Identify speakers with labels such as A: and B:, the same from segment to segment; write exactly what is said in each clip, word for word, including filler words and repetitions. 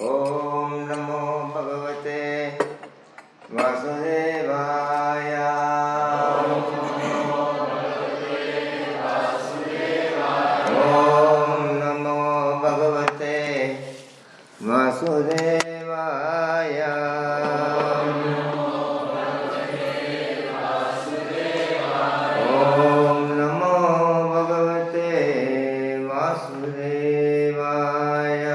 A: Om Namo Bhagavate Vasudevaya. Om Namo Bhagavate Vasudevaya. Om Namo Bhagavate Vasudevaya.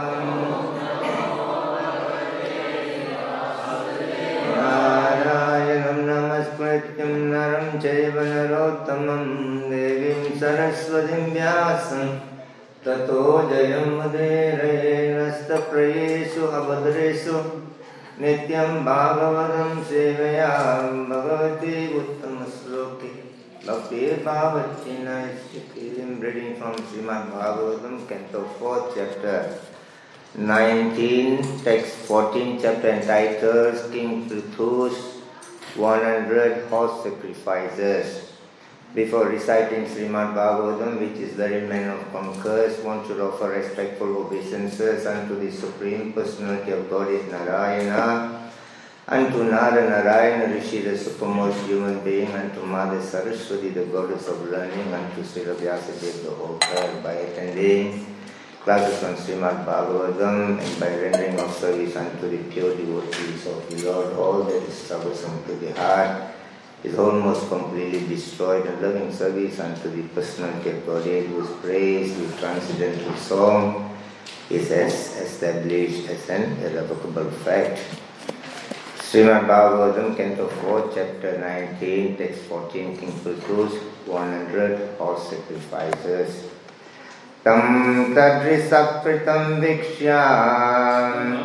A: Narayanam Namaskrityam Naram Chaiva Narottamam Devim Saraswatim Vyasam Tato Jayam Uderaye Nastaprayesu Abhadresu Nityam Bhagavatam Sevayam Bhagavati Uttamasloki Bhakti Bhavachina Istikim. Reading from Srimad Bhagavatam, Canto four, Chapter nineteen, Text fourteen, Chapter entitled King Prithu's one hundred Horse Sacrifices. Before reciting Srimad Bhagavatam, which is the man of conquerors, one should offer respectful obeisances unto the Supreme Personality of Godhead Narayana, unto Nara Narayana Rishi, the supermost human being, unto Mother Saraswati, the goddess of learning, unto Srila Vyasadeva, the author, by attending classes on Srimad Bhagavatam and by rendering of service unto the pure devotees of the Lord, all that is troublesome to the heart is almost completely destroyed, and loving service unto the personality of Godhead, whose praise with transcendental song is as established as an irrevocable fact. Srimad Bhagavatam, Canto four, Chapter nineteen, Text fourteen, King Prithu's one hundred Horse Sacrifices. Tam tadrisakritam viksyam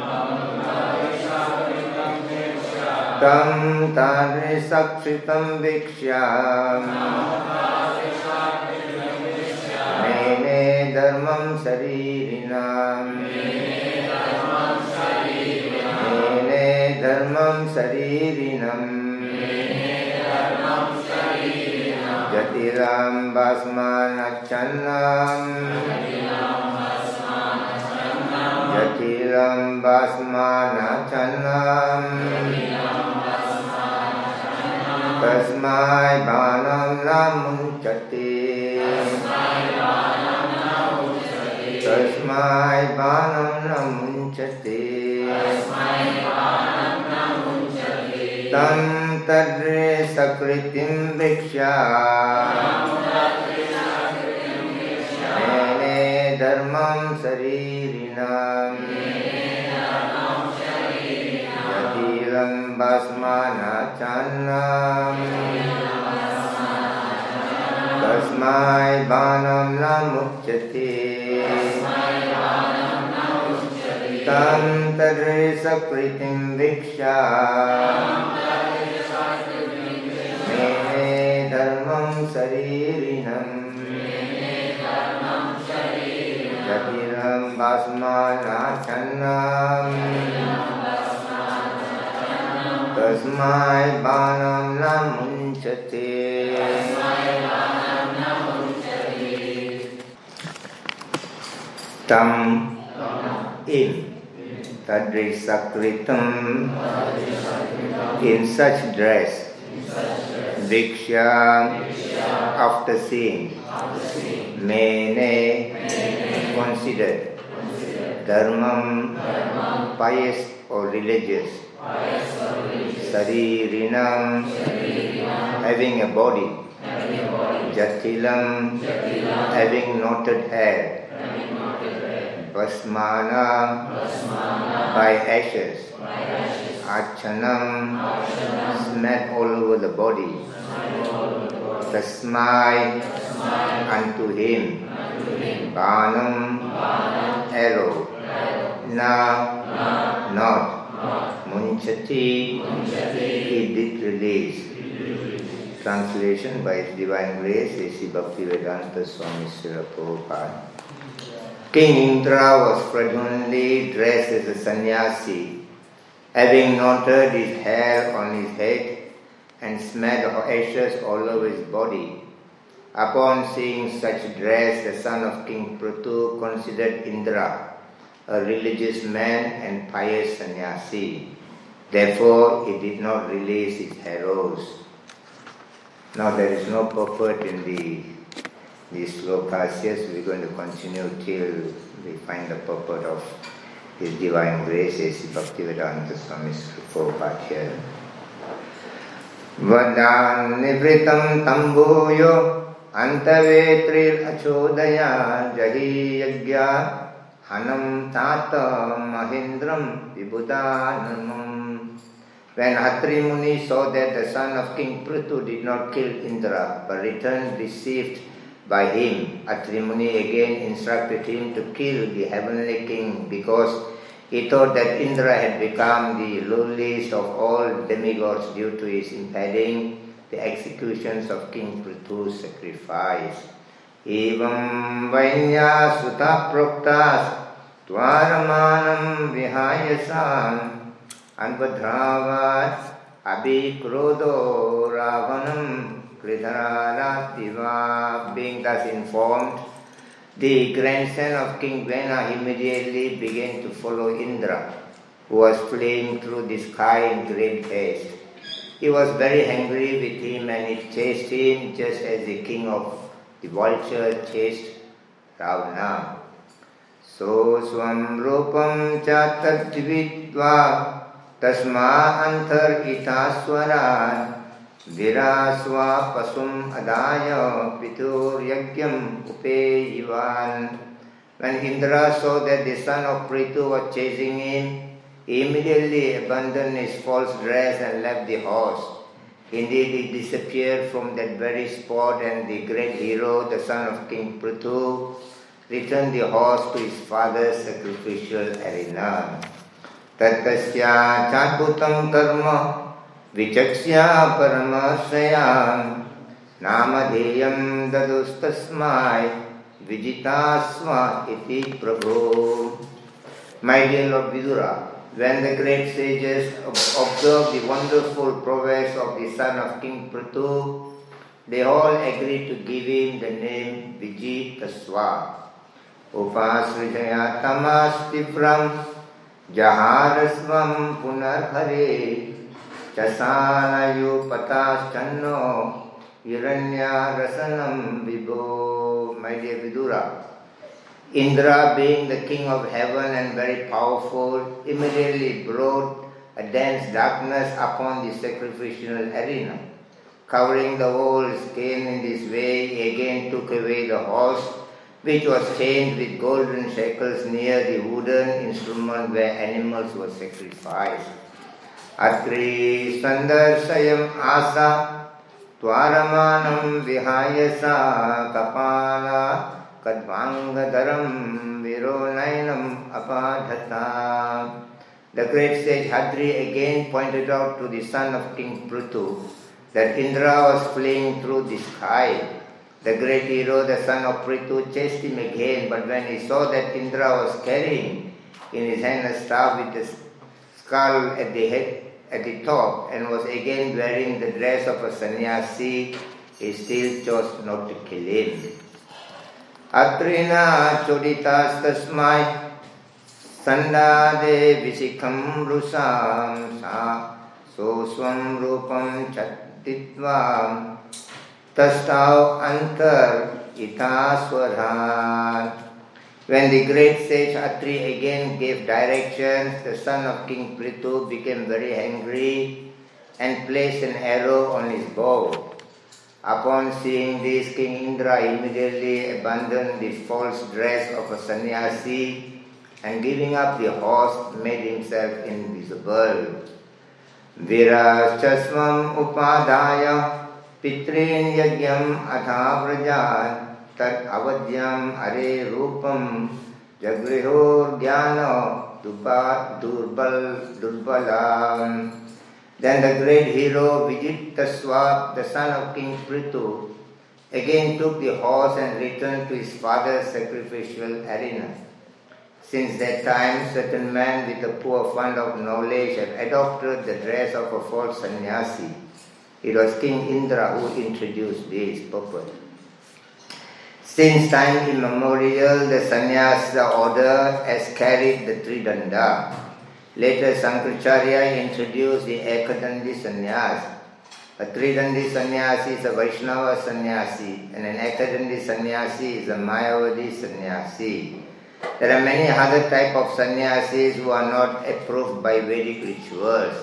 A: Tam tadrisakritam viksyam Mene dharmam saririnam Mene dharmam saririnam Jatiram basmanachannam Jatiram basmanachannam Tasmai bhanam namunchati Tasmai bhanam namunchati Tam tadre sakritim viksyam Mene dharmam saririnam Jatiram basmanachannam Tasmai bhanam namuchyate Tam tadre sakritim viksyam Mene dharmam saririnam Jatiram basmanachannam Tasmai bhanam namunchate. Tam in tadrisakritam, in such dress, Diksha, after seeing, Mene, considered, Dharmam, pious or religious, Saririnam, having a body, Jatilam, having knotted hair, Basmana, by ashes, Archanam, smeared all over the body, Tasmai, unto him, Bhanam, arrow, Na, not, Munchati, he did release. Translation by His Divine Grace, A C Bhaktivedanta Swami Srila Prabhupada. King Indra was fraudulently dressed as a sannyasi, having knotted his hair on his head and smeared ashes all over his body. Upon seeing such dress, the son of King Prithu considered Indra a religious man and pious sannyasi. Therefore, he did not release his arrows. Now there is no purport in the these slokas here, so we're going to continue till we find the purport of His Divine Grace, A C Bhaktivedanta Swami Prabhupada here. Vadan nivritam tambuyo antavetrir achodaya jahi yagya hanam tata mahindram vibudanamam. When Atri Muni saw that the son of King Prithu did not kill Indra but returned deceived by him, Atri Muni again instructed him to kill the heavenly king because he thought that Indra had become the lowliest of all demigods due to his impeding the executions of King Prithu's sacrifice. Evam vainya sutta proktas tvaramanam vihayasam anvadravat abhikrodo ravanam kridhararativa. Being thus informed, the grandson of King Vena immediately began to follow Indra, who was flying through the sky in great haste. He was very angry with him and he chased him just as the king of the vulture chased Ravana. So swam rupam cha tadvidva tasma antar itaswaran viraswa pasum adaya pitur yagyam upeyivan. When Indra saw that the son of Prithu was chasing him, he immediately abandoned his false dress and left the horse. Indeed, he disappeared from that very spot, and the great hero, the son of King Prithu, returned the horse to his father's sacrificial arena. Tatasya chakutam karma vichaksya paramasayam namadheyam dadustasmai vijitasva iti prabhu. My dear Lord Vidura, when the great sages observed the wonderful prowess of the son of King Prithu, they all agreed to give him the name Vijitasva. Upasrijaya tamastifram jaharasvam punarhare chasanayu pataschanno hiranya rasanam vibho. My dear Vidura, Indra, being the king of heaven and very powerful, immediately brought a dense darkness upon the sacrificial arena. Covering the whole skin in this way, he again took away the horse, which was chained with golden shackles near the wooden instrument where animals were sacrificed. Atri sandarsayam asa tvaramanam vihayasa kapala kadvangadaram vironainam apadhata. The great sage Hadri again pointed out to the son of King Prithu that Indra was flying through the sky. The great hero, the son of Prithu, chased him again, but when he saw that Indra was carrying in his hand a staff with the skull at the head, at the top, and was again wearing the dress of a sannyasi, he still chose not to kill him. Atrina choditas tasmai sandade visikham rusam sa soswam rupam chattitvam tastav antar itaswaran. When the great sage Atri again gave directions, the son of King Prithu became very angry and placed an arrow on his bow. Upon seeing this, King Indra immediately abandoned the false dress of a sannyasi and giving up the horse made himself invisible. Viraschasvam upadaya pitrin yagyam athavrajat tat avadyam are rupam jagrihor jnana durbal durbalam. Then the great hero Vijitasva, the son of King Prithu, again took the horse and returned to his father's sacrificial arena. Since that time, certain man with a poor fund of knowledge had adopted the dress of a false sannyasi. It was King Indra who introduced this purpose. Since time immemorial, the sannyasa order has carried the Tridanda. Later, Sankaracharya introduced the Ekadandi sannyas. A Tridandi sannyasi is a Vaishnava sannyasi, and an Ekadandi sannyasi is a Mayavadi sannyasi. There are many other types of sannyasis who are not approved by Vedic rituals.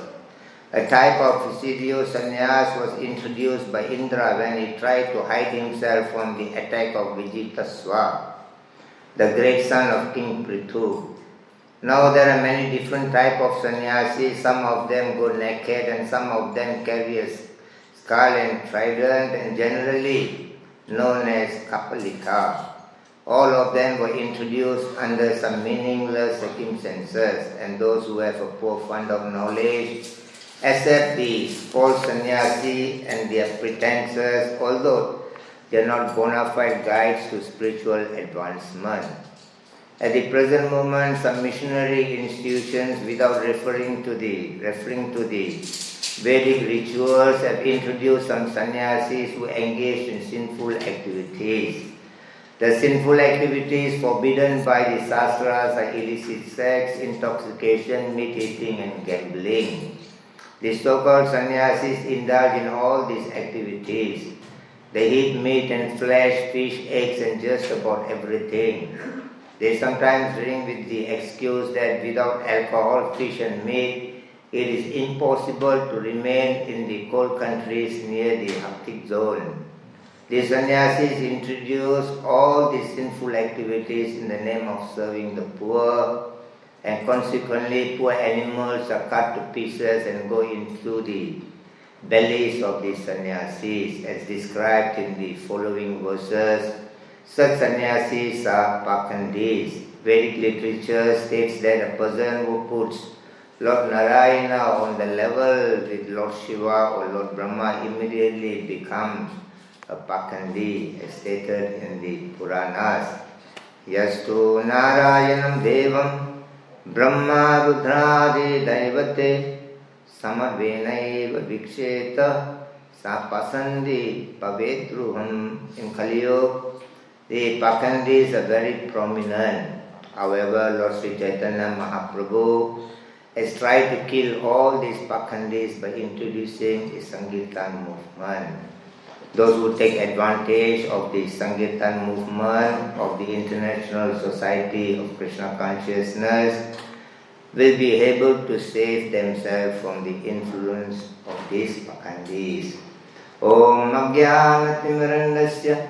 A: A type of Visidio sannyas was introduced by Indra when he tried to hide himself from the attack of Vijitaswa, the great son of King Prithu. Now there are many different types of sannyasis. Some of them go naked and some of them carry a skull and trident, and generally known as Kapalika. All of them were introduced under some meaningless circumstances, and those who have a poor fund of knowledge accept the false sannyasi and their pretenses, although they are not bona fide guides to spiritual advancement. At the present moment, some missionary institutions, without referring to the referring to the Vedic rituals, have introduced some sannyasis who engage in sinful activities. The sinful activities forbidden by the Shastras are illicit sex, intoxication, meat eating, and gambling. The so-called sannyasis indulge in all these activities. They eat meat and flesh, fish, eggs, and just about everything. They sometimes drink with the excuse that without alcohol, fish, and meat, it is impossible to remain in the cold countries near the Arctic zone. The sannyasis introduce all these sinful activities in the name of serving the poor, and consequently poor animals are cut to pieces and go into the bellies of the sannyasis, as described in the following verses. Such sannyasis are Pakandis. Vedic literature states that a person who puts Lord Narayana on the level with Lord Shiva or Lord Brahma immediately becomes a Pakandi, as stated in the Puranas. Yastu Narayanam Devam Brahma Rudradi Daivate Samavenaiva Viksheta Sapasandi Pavetruham. In Kali Yuga, the Pakandis are very prominent. However, Lord Sri Chaitanya Mahaprabhu has tried to kill all these Pakandis by introducing a Sankirtan movement. Those who take advantage of the Sankirtan movement of the International Society of Krishna Consciousness will be able to save themselves from the influence of these Pakandis. Om Ajnanatimmirandasya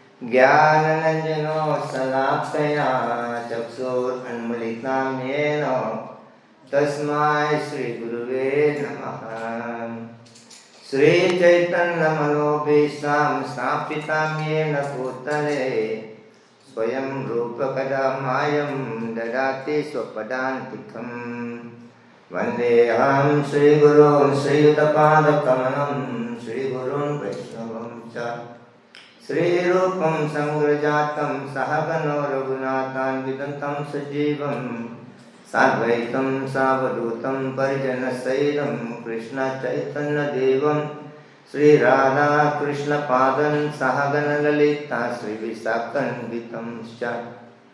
A: Jnanananjano Salakaya Chakshur Anmalitam Yeno Tasmai Sri Guruve Namaha. Sri Chaitanya Manobhishtam Stapitam Yena Bhutale Swayam Rupa Kadamayam Dadati Swapadantikam. Vandeham Sri Gurun Sri Yuttapada Kamanam Sri Gurun Vaishnavam Cha Sri Rupam Sangrajatam Sahagano Raghunathan Vidantam Sajivam Sadvaitam Savadutam Parijana Saidam Krishna Chaitanya Devam Sri Radha Krishna Padan Sahagana Lalita Sri Visakan Vitam Scha.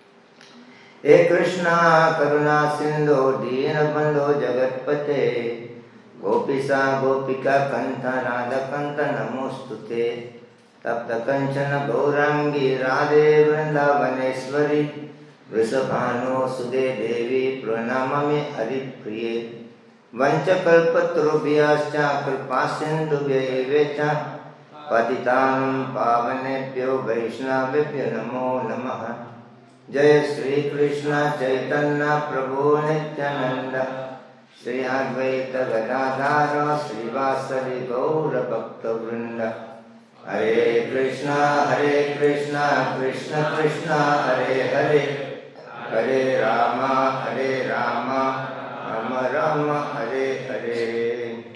A: E Krishna Karuna Sindhu Dina Bandho Jagatpate Gopisa Gopika Kanta Radha Kanta Namostute Tapta Kanchana Gaurangi Radhe Vrindavaneshwari Vrisabhano Sude Devi Pranamami Haripriye Vanchakalpatrubhyascha Kripasindubhya Evecha Patitanam Pavanebhyo Vaishnavebhyo Namo Namaha. Jai Sri Krishna Chaitanya Prabhu Nityananda Sri Advaita Gadadhara Srivasari Gaura Bhakta Vrinda. Hare Krishna Hare Krishna Krishna Krishna Hare Hare Hare Rama Hare Rama Rama Rama Hare Hare.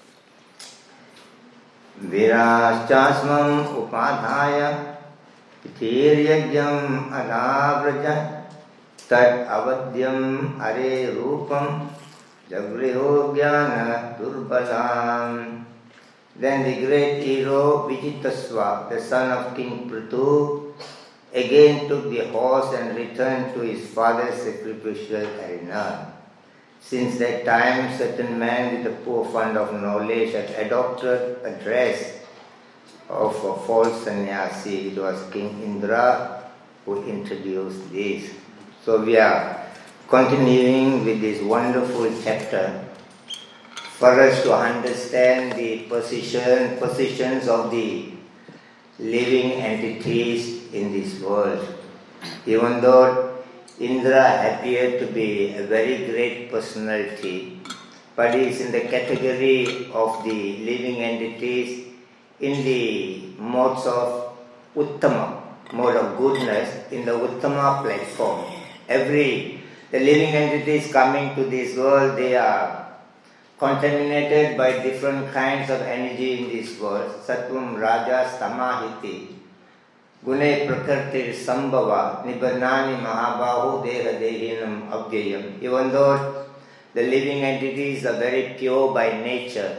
A: Viraschasmam upadhaya Ithiryagyam alavraja Tad avadyam Hare Rupam Jagriho Jnana Durbalam. Then the great hero Vijitaswa, the son of King Prithu, again took the horse and returned to his father's sacrificial arena. Since that time, certain man with a poor fund of knowledge had adopted a dress of a false sannyasi. It was King Indra who introduced this. So we are continuing with this wonderful chapter for us to understand the position, positions of the living entities in this world. Even though Indra appeared to be a very great personality, but he is in the category of the living entities in the modes of Uttama, mode of goodness, in the Uttama platform. Every, the living entities coming to this world, they are contaminated by different kinds of energy in this world. Sattvam, Rajas, Tamahiti. Gune Prakriti Sambhava Nibbannani Mahabahu Deha Dehinam Abhyayam. Even though the living entities are very pure by nature,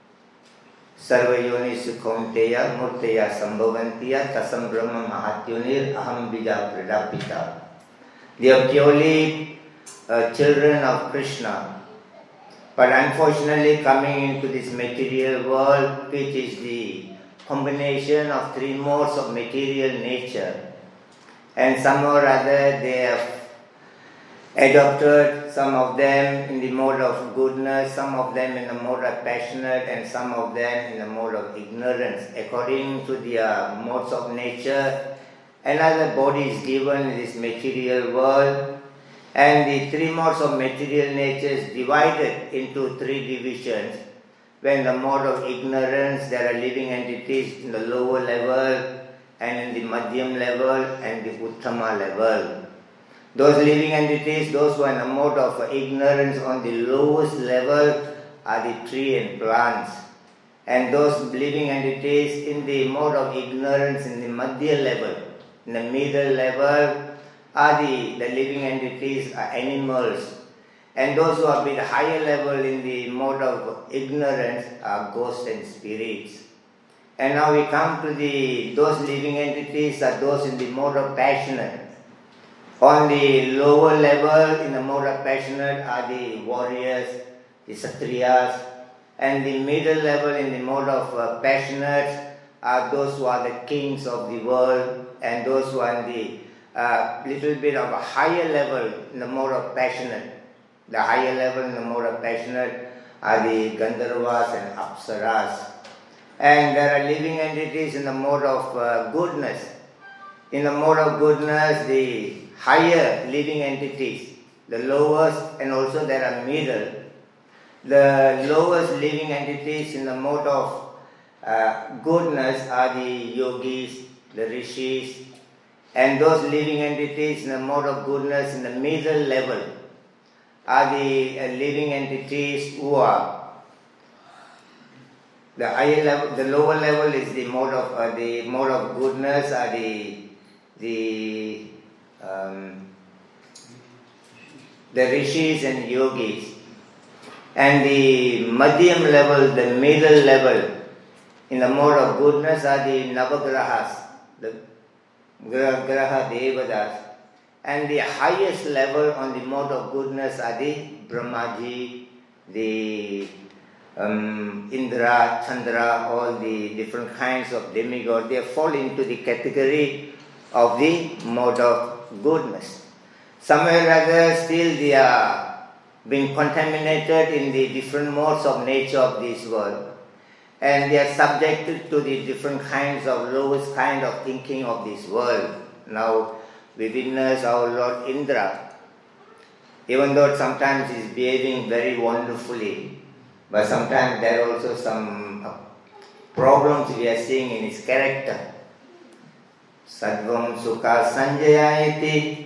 A: Sarvayoni Sukhaunteya Murteya Sambhavantiya Tasam Brahma Mahatyunir Aham Bija Pradapita. They are purely uh, children of Krishna, but unfortunately coming into this material world, which is the combination of three modes of material nature, and somehow or other they have adopted some of them in the mode of goodness, some of them in the mode of passionate, and some of them in the mode of ignorance. According to their modes of nature, another body is given in this material world, and the three modes of material nature is divided into three divisions. When the mode of ignorance, there are living entities in the lower level, and in the Madhyam level, and the Uttama level. Those living entities, those who are in the mode of ignorance on the lowest level, are the tree and plants. And those living entities in the mode of ignorance in the Madhya level, in the middle level, are the, the living entities, are animals. And those who are a bit higher level in the mode of ignorance are ghosts and spirits. And now we come to the those living entities are those in the mode of passionate. On the lower level in the mode of passionate are the warriors, the Kshatriyas, and the middle level in the mode of uh, passionate are those who are the kings of the world, and those who are in the uh, little bit of a higher level in the mode of passionate. The higher level in the mode of passionate are the Gandharvas and Apsaras. And there are living entities in the mode of uh, goodness. In the mode of goodness, the higher living entities, the lowest, and also there are middle. The lowest living entities in the mode of uh, goodness are the yogis, the rishis, and those living entities in the mode of goodness in the middle level are the uh, living entities who are the higher level. The lower level is the mode of uh, the mode of goodness are the the um, the rishis and yogis, and the madhyam level, the middle level in the mode of goodness are the navagrahas, the graha devadas. And the highest level on the mode of goodness are the Brahmaji, the um, Indra, Chandra, all the different kinds of demigods. They fall into the category of the mode of goodness. Somewhere or other still they are being contaminated in the different modes of nature of this world. And they are subjected to the different kinds of lowest kind of thinking of this world. Now, we witness our Lord Indra, even though sometimes he is behaving very wonderfully, but sometimes there are also some problems we are seeing in his character. Sattvam Sukha Sanjayayati.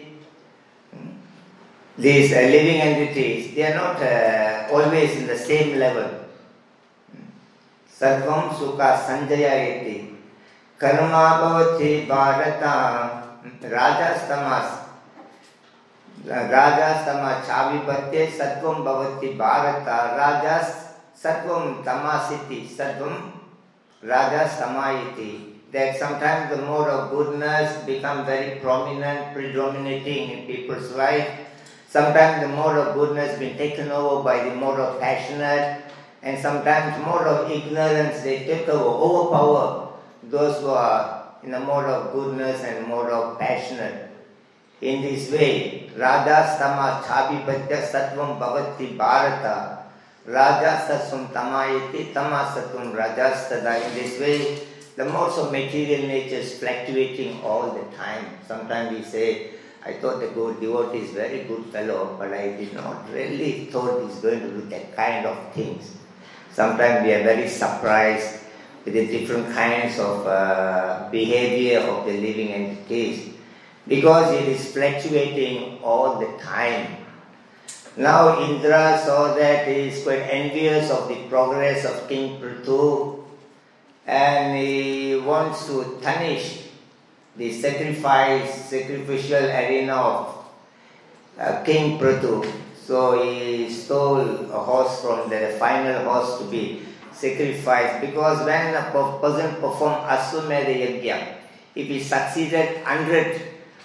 A: These uh, living entities, they are not uh, always in the same level. Sattvam Sukha Sanjayayati. Karma Bhavati Bharata. Rajas Tamas, Rajas Tamas Chavipatte Sattvam Bhavati Bharata, Rajas Sattvam Tamasiti, Sattvam Rajas Tamayiti. that sometimes the mode of goodness becomes very prominent, predominating in people's life. Sometimes the mode of goodness been taken over by the mode of passionate, and sometimes mode of ignorance, they take over, overpower those who are in the mode of goodness and mode of passionate. In this way, Raja Stama Chabipatya Sattvam Bhavati Bharata, Raja Satsum Tamayati Tamasatum Rajastada. In this way, the modes of material nature is fluctuating all the time. Sometimes we say, I thought the good devotee is a very good fellow, but I did not really thought he's going to do that kind of things. Sometimes we are very surprised with the different kinds of uh, behavior of the living entities, because it is fluctuating all the time. Now Indra saw that he is quite envious of the progress of King Prithu, and he wants to tarnish the sacrifice, sacrificial arena of uh, King Prithu. So he stole a horse from there, the final horse to be sacrificed, because when a person performed Aswamedha Yajna, if he succeeded one hundred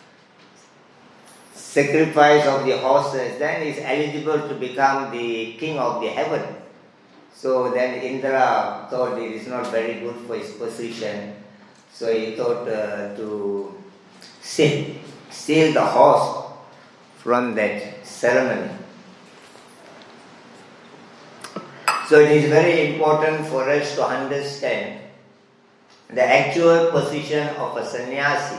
A: sacrifice of the horses, then he is eligible to become the king of the heaven. So then Indra thought it is not very good for his position. So he thought uh, to steal, steal the horse from that ceremony. So it is very important for us to understand the actual position of a sannyasi.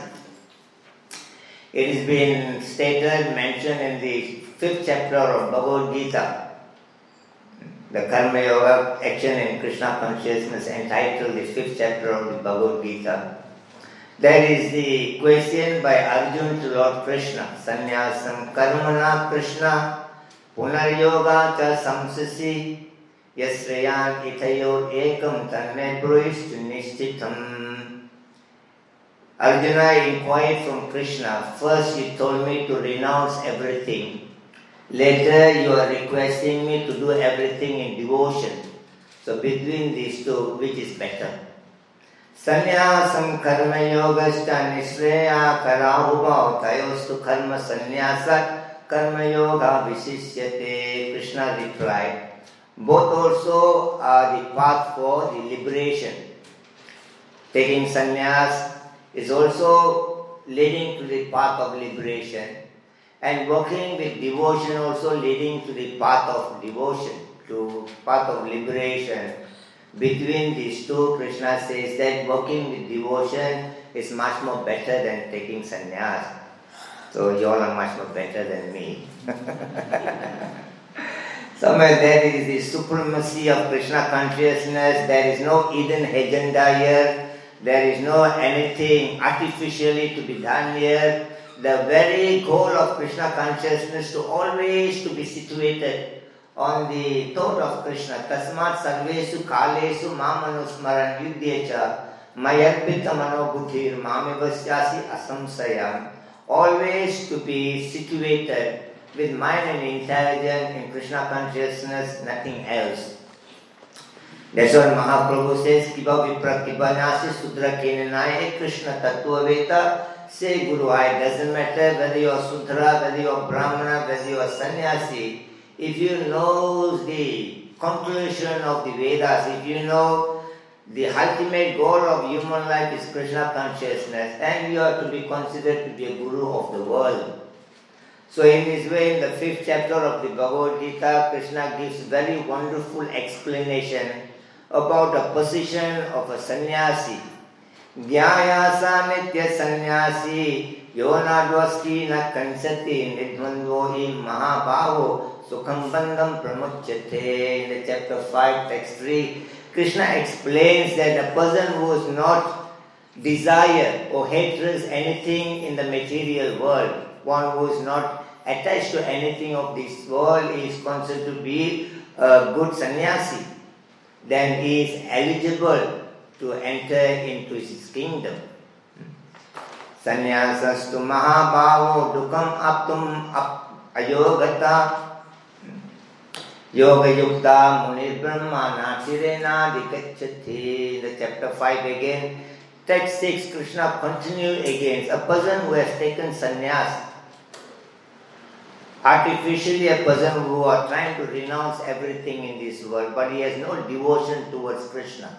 A: It has been stated, mentioned in the fifth chapter of Bhagavad Gita, the Karma Yoga Action in Krishna Consciousness, entitled the fifth chapter of the Bhagavad Gita. There is the question by Arjuna to Lord Krishna, Sannyasam Karmana Krishna Punaryoga cha samsasi Yasrayan itayo ekam tanme bruishtu nishchitam. Arjuna inquired from Krishna, first you told me to renounce everything. Later you are requesting me to do everything in devotion. So between these two, which is better? Sannyasam karma yogashta nisreya karahubhav tayostu karma sannyasat karma yoga visishyate. Krishna replied, both also are the path for the liberation. Taking sannyas is also leading to the path of liberation, and working with devotion also leading to the path of devotion, to path of liberation. Between these two, Krishna says that working with devotion is much more better than taking sannyas. So you all are much more better than me. Somewhere there is the supremacy of Krishna consciousness. There is no hidden agenda here. There is no anything artificially to be done here. The very goal of Krishna consciousness to always to be situated on the thought of Krishna. Tasmat sarvesu kalesu mamanusmaran yudhyecha mayarpita manobuddhir mamivasyasi asamsayam. Always to be situated with mind and intelligence in Krishna consciousness, nothing else. That's what Mahaprabhu says, Kiba Vipra Kiba Nasi Sudra Kenanaya Krishna Tattva Veta. Say Guru, it doesn't matter whether you are Sudra, whether you are Brahmana, whether you are Sannyasi. If you know the conclusion of the Vedas, if you know the ultimate goal of human life is Krishna consciousness, then you are to be considered to be a Guru of the world. So in this way, in the fifth chapter of the Bhagavad Gita, Krishna gives very wonderful explanation about the position of a sannyasi. Gyayasa nitya sannyasi yonadvasti na kansati nidvandvohi mahabhavo sukham bandham pramuchyate. In the chapter five, text three, Krishna explains that a person who is not desire or hatred anything in the material world, one who is not attached to anything of this world, is considered to be a good sannyasi. Then he is eligible to enter into his kingdom. Sannyasastu mahabhavo dukam aptum ayogata yoga yukta muni brahmana tirena dikachati. In the chapter five again, text six, Krishna continued against a person who has taken sannyas, artificially a person who are trying to renounce everything in this world, but he has no devotion towards Krishna.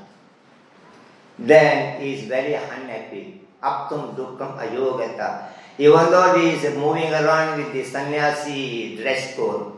A: Then he is very unhappy. Aptum dukkam ayogata. Even though he is moving around with the sannyasi dress code,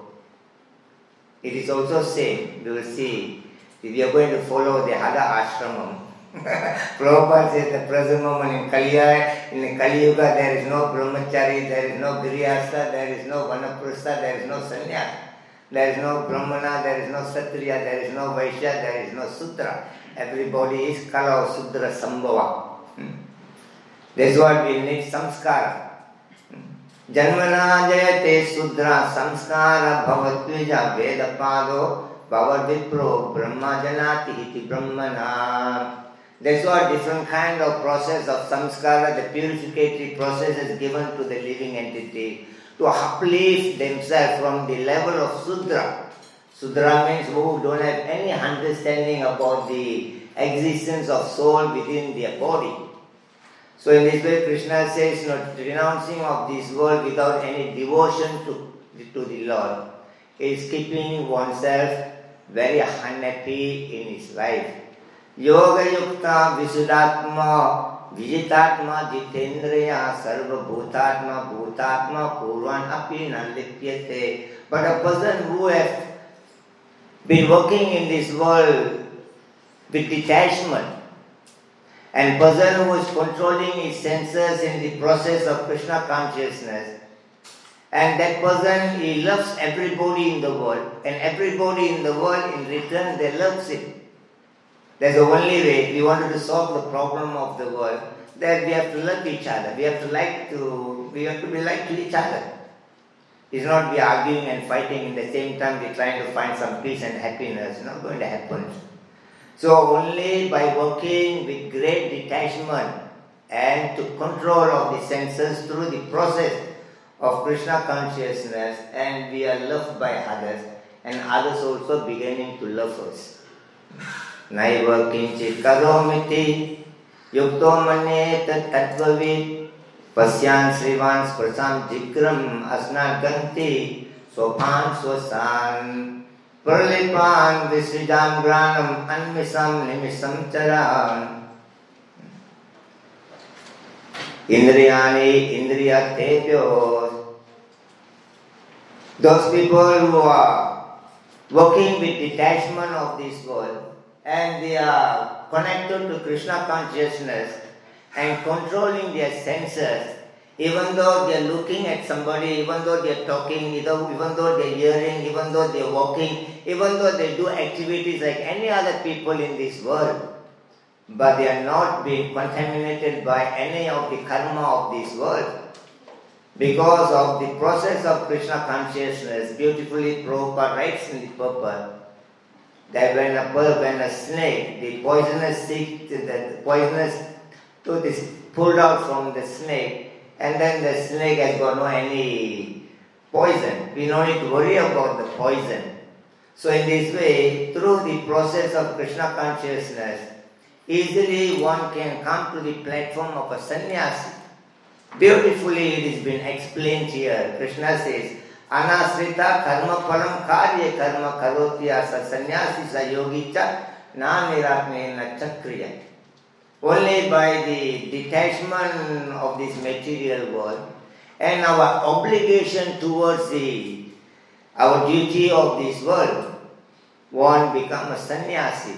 A: it is also same. We will see if we are going to follow the other ashramam. Prabhupada says the present moment in Kali, in Kali Yuga there is no brahmachari, there is no grihastha, there is no vanaprastha, there is no sannyas, there is no brahmana, there is no satriya, there is no vaishya, there is no sudra. Everybody is kala sudra sambhava. That's what we need, samskara. Janmana jayate sudra samskara bhavatvija vedapado bhavadvipro brahma janati iti brahmana. That's what different kind of process of samskara, the purificatory process is given to the living entity to uplift themselves from the level of Sudra. Sudra means who don't have any understanding about the existence of soul within their body. So in this way Krishna says, you know, renouncing of this world without any devotion to, to the Lord is keeping oneself very unhappy in his life. Yoga yukta visuddhatma vijitatma jitendriya sarva bhutatma bhutatma purvan api nalipyate. But a person who has been working in this world with detachment, and person who is controlling his senses in the process of Krishna consciousness, and that person, he loves everybody in the world, and everybody in the world in return they loves him. That's the only way. If we wanted to solve the problem of the world, that we have to love each other. We have to like to, we have to be like to each other. It's not we arguing and fighting in the same time we're trying to find some peace and happiness. It's not going to happen. So only by working with great detachment and to control of the senses through the process of Krishna consciousness, and we are loved by others, and others also beginning to love us. Naiva kinchit karomiti yukto manye tat tattvavid pasyan srivan sprasam jikram asna ganti sopan swasan pralipan visridam granam anmisam nimisam charan indriyani indriyatebhyo. Those people who are working with detachment of this world, and they are connected to Krishna consciousness and controlling their senses, even though they are looking at somebody, even though they are talking, even though they are hearing, even though they are walking, even though they do activities like any other people in this world, but they are not being contaminated by any of the karma of this world. Because of the process of Krishna consciousness, beautifully Prabhupada writes in the purport, that when a bird, when a snake, the poisonous stick, the poisonous tooth is pulled out from the snake, and then the snake has got no any poison. We don't need to worry about the poison. So in this way, through the process of Krishna consciousness, easily one can come to the platform of a sannyasi. Beautifully it has been explained here. Krishna says, Anasrita karma param karya karma karotya sa sannyasi sa yogicha na niratmena chakriya. Only by the detachment of this material world and our obligation towards the our duty of this world, one become a sannyasi.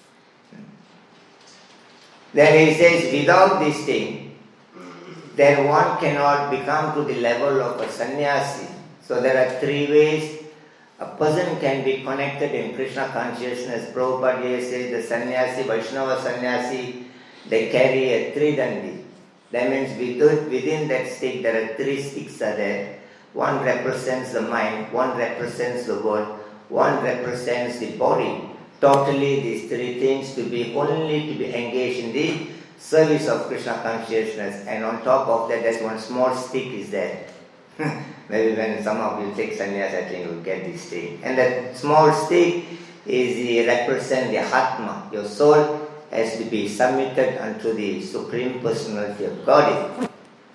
A: Then he says, without this thing, then one cannot become to the level of a sannyasi. So there are three ways a person can be connected in Krishna consciousness. Prabhupada here says the sannyasi, Vaishnava sannyasi, they carry a tridandi. That means within that stick there are three sticks are there. One represents the mind, one represents the world, one represents the body. Totally these three things to be only to be engaged in the service of Krishna consciousness. And on top of that, there's one small stick is there. Maybe when some of you take sannyas, I think you'll get this stick. And that small stick is the represent the Atma, your soul, has to be submitted unto the Supreme Personality of Godhead.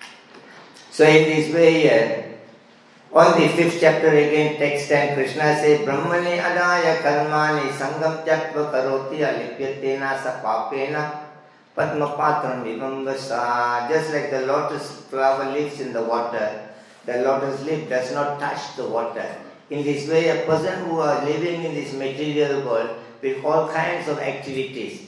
A: So in this way here, on the fifth chapter again, text ten, Krishna says, Brahmani adaya karmani sangam tyatva karoti alipyatena sa papena padma patram vivambasa. Just like the lotus flower lives in the water, the lotus leaf does not touch the water. In this way, a person who is living in this material world with all kinds of activities,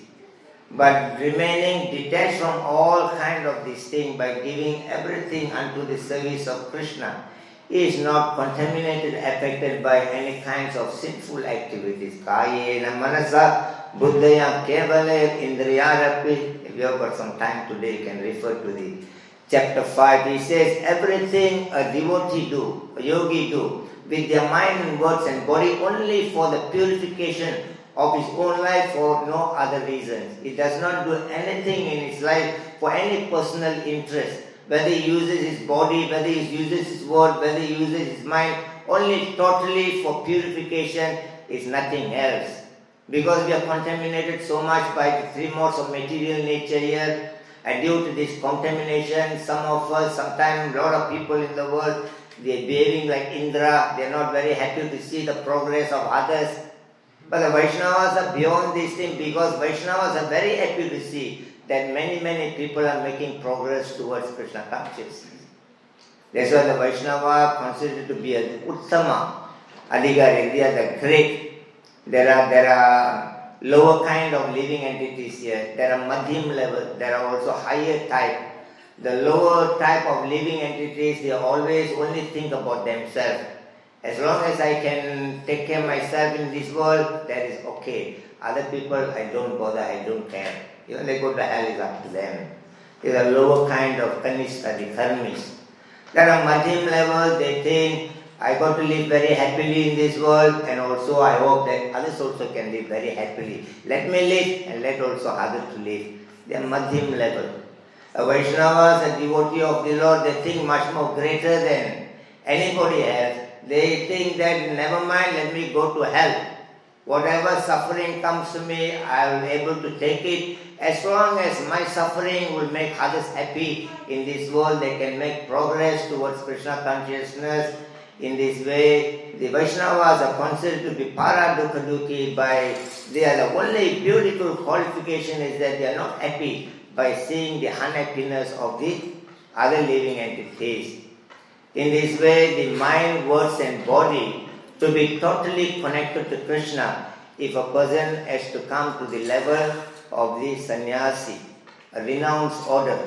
A: but remaining detached from all kinds of these things by giving everything unto the service of Krishna, he is not contaminated, affected by any kinds of sinful activities. Kayena manasa buddhaya kevale indriyarapi. If you have got some time today, you can refer to the chapter five. He says, everything a devotee do, a yogi do, with their mind and words and body only for the purification of his own life for no other reasons. He does not do anything in his life for any personal interest. Whether he uses his body, whether he uses his word, whether he uses his mind, only totally for purification is nothing else. Because we are contaminated so much by the three modes of material nature here, and due to this contamination, some of us, sometimes a lot of people in the world, they are behaving like Indra, they are not very happy to see the progress of others. But the Vaishnavas are beyond this thing, because Vaishnavas are very happy to see that many, many people are making progress towards Krishna consciousness. That's why the Vaishnava are considered to be a Uttama, Adigari, they are the great. There are, there are lower kind of living entities here. There are Madhyam level, there are also higher type. The lower type of living entities, they always only think about themselves. As long as I can take care of myself in this world, that is okay. Other people, I don't bother, I don't care. Even they go to hell, is up to them. These are lower kind of Kanishta, the Karmis. There are Madhyam level, they think, I got to live very happily in this world, and also I hope that others also can live very happily. Let me live, and let also others to live. They are Madhyam level. A Vaishnavas, a devotee of the Lord, they think much more greater than anybody else. They think that never mind, let me go to hell. Whatever suffering comes to me, I will be able to take it. As long as my suffering will make others happy in this world, they can make progress towards Krishna consciousness. In this way, the Vaishnavas are considered to be Paradukha by they are the only beautiful qualification is that they are not happy by seeing the unhappiness of the other living entities. In this way, the mind, words and body to be totally connected to Krishna if a person has to come to the level of the sannyasi, a renounced order.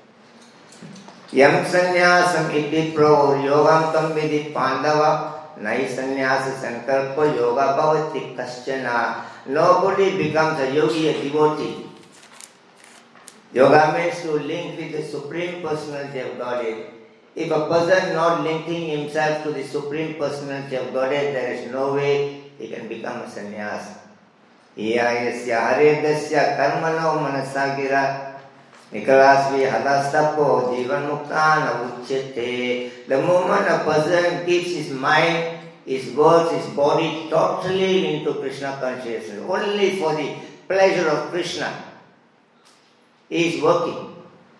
A: Yam sannyasam iti pro yogam tam vidit pandava nai sannyasa sankalpa yoga bhavati kaschana. Nobody becomes a yogi, a devotee. Yoga means to link with the Supreme Personality of Godhead. If a person not linking himself to the Supreme Personality of Godhead, there is no way he can become a sannyasa. Iyayasya haredasya karmano manasagira Nikalasvi hadastapo jivan muktana uchyate. The moment a person keeps his mind, his words, his body totally into Krishna consciousness, only for the pleasure of Krishna, he is working.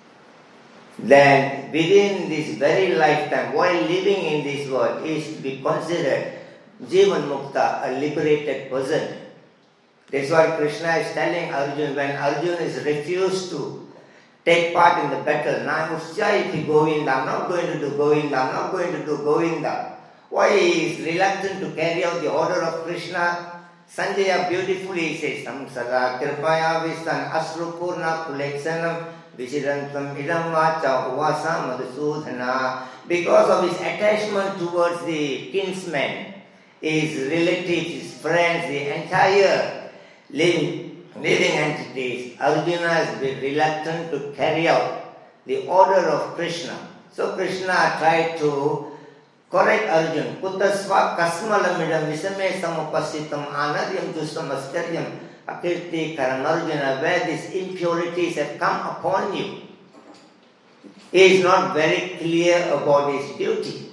A: Then within this very lifetime, while living in this world, he is to be considered Jivan Mukta, a liberated person. That's what Krishna is telling Arjuna when Arjuna is refused to take part in the battle. Namusyayati Govinda, I'm not going to do Govinda, I'm not going to do Govinda. Why he is reluctant to carry out the order of Krishna? Sanjaya beautifully says, Samsara Kirpaya Vistan Asrupurna Kuleksanam Visirantam Idam Vacha Uvasa Madhusudhana. Because of his attachment towards the kinsmen, his relatives, his friends, the entire living living entities, Arjuna has been reluctant to carry out the order of Krishna. So Krishna tried to correct Arjuna. Kutasva kasmalamidam visame samupasitam anadyam dustamaskaryam akirti karam Arjuna, where these impurities have come upon you. He is not very clear about his duty.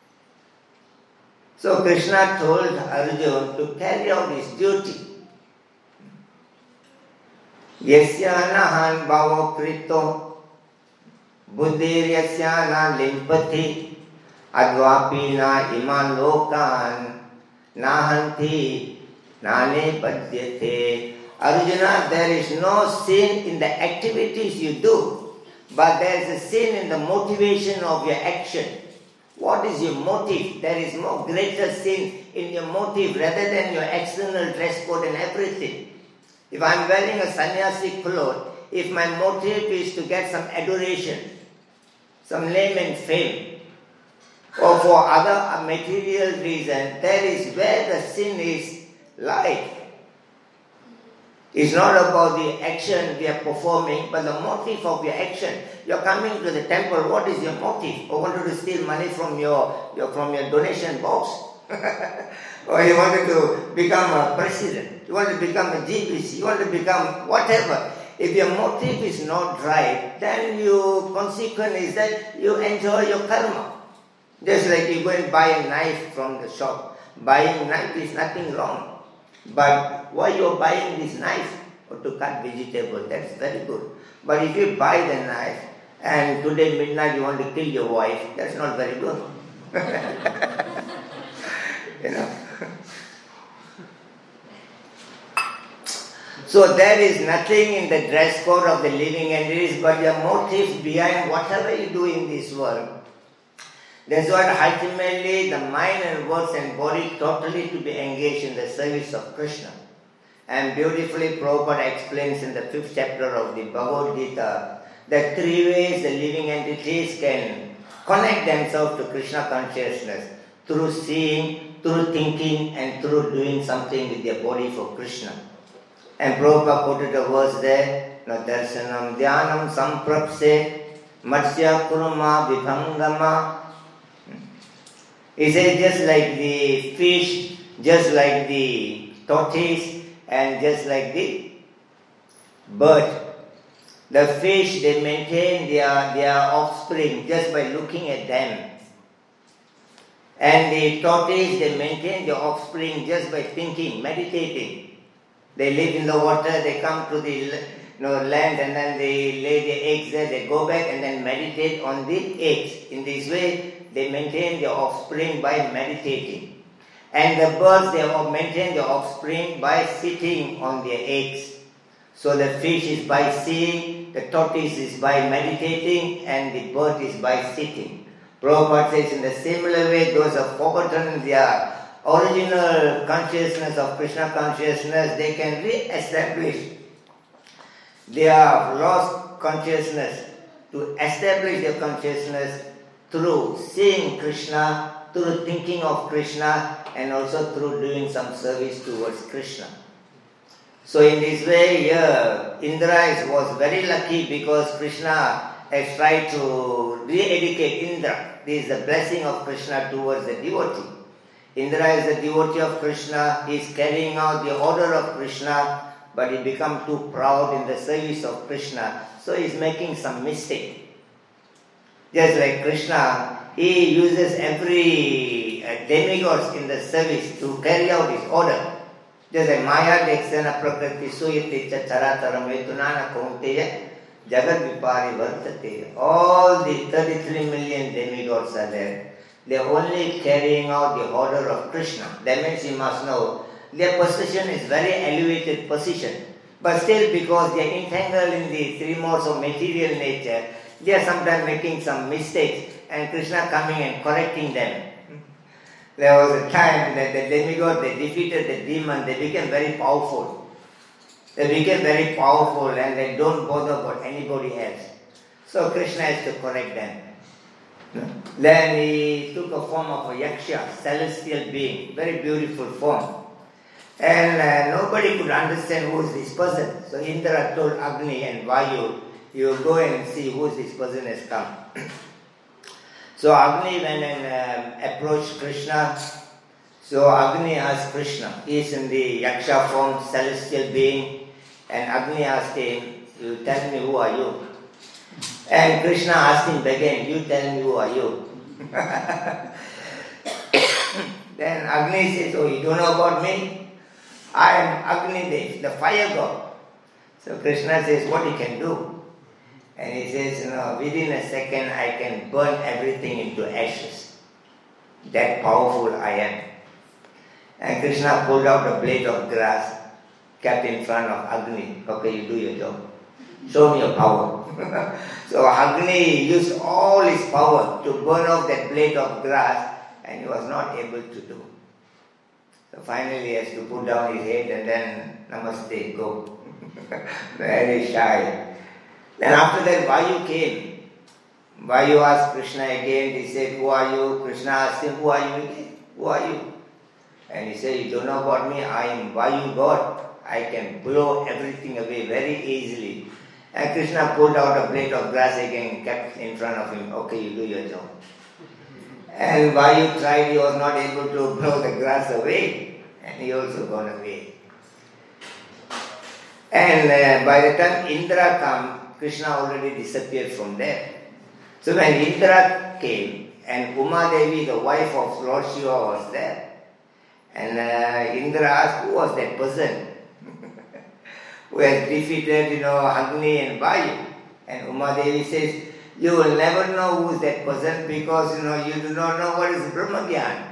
A: So Krishna told Arjuna to carry out his duty. Yasya nahan bhavo krito buddhir yasya na limpati advapi na iman lokan nahanti nane padyate. Arjuna, there is no sin in the activities you do, but there is a sin in the motivation of your action. What is your motive? There is more greater sin in your motive rather than your external dress code and everything. If I am wearing a sannyasi cloth, if my motive is to get some adoration, some name and fame, or for other material reason, there is where the sin is lied. It's not about the action we are performing, but the motive of your action. You're coming to the temple, what is your motive? Or wanted to steal money from your, your from your donation box? Or you wanted to become a president, you want to become a G P C, you want to become whatever. If your motive is not right, then your consequence is that you enjoy your karma. Just like you go and buy a knife from the shop. Buying knife is nothing wrong. But why you are buying this knife? Or to cut vegetable, that's very good. But if you buy the knife and today midnight you want to kill your wife, that's not very good. You know. So there is nothing in the dress code of the living entities but your motives behind whatever you do in this world. That's what ultimately the mind and words and body totally to be engaged in the service of Krishna. And beautifully Prabhupada explains in the fifth chapter of the Bhagavad Gita that three ways the living entities can connect themselves to Krishna consciousness: through seeing, through thinking, and through doing something with their body for Krishna. And Prabhupada quoted a verse there, no darshanam dhyanam samprapse matsya kurma vibhangama. He says just like the fish, just like the tortoise, and just like the bird. The fish, they maintain their, their offspring just by looking at them. And the tortoise, they maintain their offspring just by thinking, meditating. They live in the water, they come to the you know, land and then they lay the eggs there, they go back and then meditate on the eggs. In this way, they maintain their offspring by meditating. And the birds, they maintain their offspring by sitting on their eggs. So the fish is by seeing, the tortoise is by meditating, and the bird is by sitting. Prabhupada says in the similar way, those have forgotten their original consciousness of Krishna consciousness, they can re-establish their lost consciousness, to establish their consciousness through seeing Krishna, through thinking of Krishna, and also through doing some service towards Krishna. So in this way here, Indra was very lucky because Krishna has tried to re-educate Indra. This is the blessing of Krishna towards the devotee. Indra is the devotee of Krishna, he is carrying out the order of Krishna, but he becomes too proud in the service of Krishna, so he is making some mistake. Just like Krishna, he uses every uh, demigods in the service to carry out his order. Just like Maya Dekshana Prakriti Suyaticha Charataram Vetunana Kaunteya Jagat Vipari Vartate. All the thirty-three million demigods are there. They are only carrying out the order of Krishna. That means you must know their position is very elevated position. But still, because they are entangled in the three modes of material nature, they are sometimes making some mistakes and Krishna coming and correcting them. There was a time that the demigod, they defeated the demon, they became very powerful. They became very powerful and they don't bother about anybody else. So Krishna has to correct them. Then he took a form of a yaksha, celestial being, very beautiful form. And uh, nobody could understand who is this person. So Indra told Agni and Vayu, you go and see who this person has come. So Agni went and uh, approached Krishna. So Agni asked Krishna, he is in the yaksha form, celestial being. And Agni asked him, you tell me who are you? And Krishna asked him again, you tell me who are you? Then Agni says, oh, you don't know about me? I am Agni Dev, the fire god. So Krishna says, what you can do? And he says, you know, within a second I can burn everything into ashes. That powerful I am. And Krishna pulled out a blade of grass, kept in front of Agni. Okay, you do your job. Show me your power. So Agni used all his power to burn off that blade of grass, and he was not able to do. So finally he has to put down his head and then namaste, go. Very shy. Then after that Vayu came. Vayu asked Krishna again. He said, who are you? Krishna asked him, who are you again? Who are you? And he said, you don't know about me, I am Vayu God. I can blow everything away very easily. And Krishna pulled out a blade of grass again and kept in front of him. Okay, you do your job. And Vayu tried, he was not able to blow the grass away. And he also gone away. And uh, by the time Indra came, Krishna already disappeared from there. So when Indra came, and Uma Devi, the wife of Lord Shiva, was there, and uh, Indra asked, who was that person who has defeated, you know, Agni and Vayu? And Uma Devi says, you will never know who is that person because, you know, you do not know what is Brahma Gyan.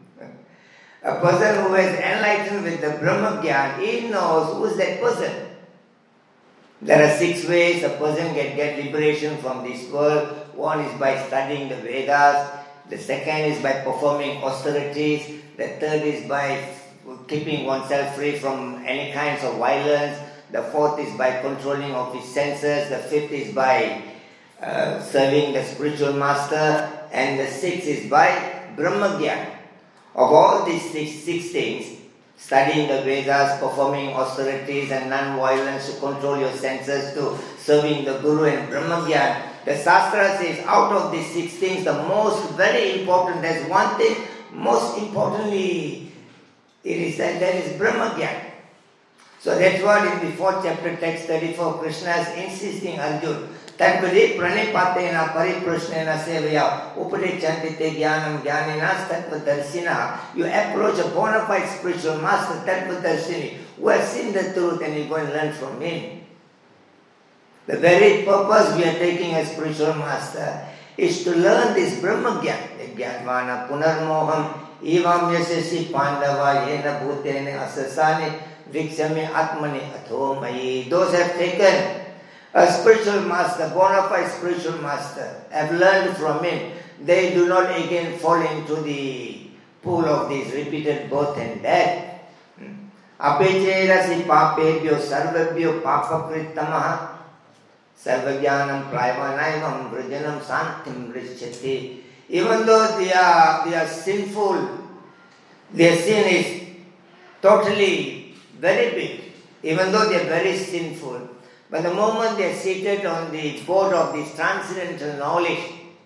A: A person who is enlightened with the Brahma Gyan, he knows who is that person. There are six ways a person can get liberation from this world. One is by studying the Vedas. The second is by performing austerities. The third is by keeping oneself free from any kinds of violence. The fourth is by controlling of his senses. The fifth is by uh, serving the spiritual master. And the sixth is by Brahma Gyan. Of all these six, six things, studying the Vedas, performing austerities and non-violence to control your senses, to serving the Guru and Brahma Gyan, the Shastra says out of these six things, the most very important, there's one thing, most importantly, it is that there is Brahma Gyan. So that's what in the fourth chapter, text thirty-four, Krishna is insisting Arjuna, Tadpadi pranipatena pariprashnena sevaya upadechantite jnanam jnanina tattvadarshina. You approach a bona fide spiritual master, tattvadarshini, who has seen the truth, and you go and learn from him. The very purpose we are taking a spiritual master is to learn this Brahma Gyan. Jnanvana punarmoham evam yasasi pandava yena bhutene asasani vikshami atmani atho mayi. Those have taken a spiritual master, bona fide spiritual master, have learned from him. They do not again fall into the pool of this repeated birth and death. Apecherasi papebhyo sarvabhyo papakritamaha sarvajnanam prayavanaimam vrijanam santim vrishchati. Even though they are, they are sinful, their sin is totally very big. Even though they are very sinful, but the moment they are seated on the board of this transcendental knowledge,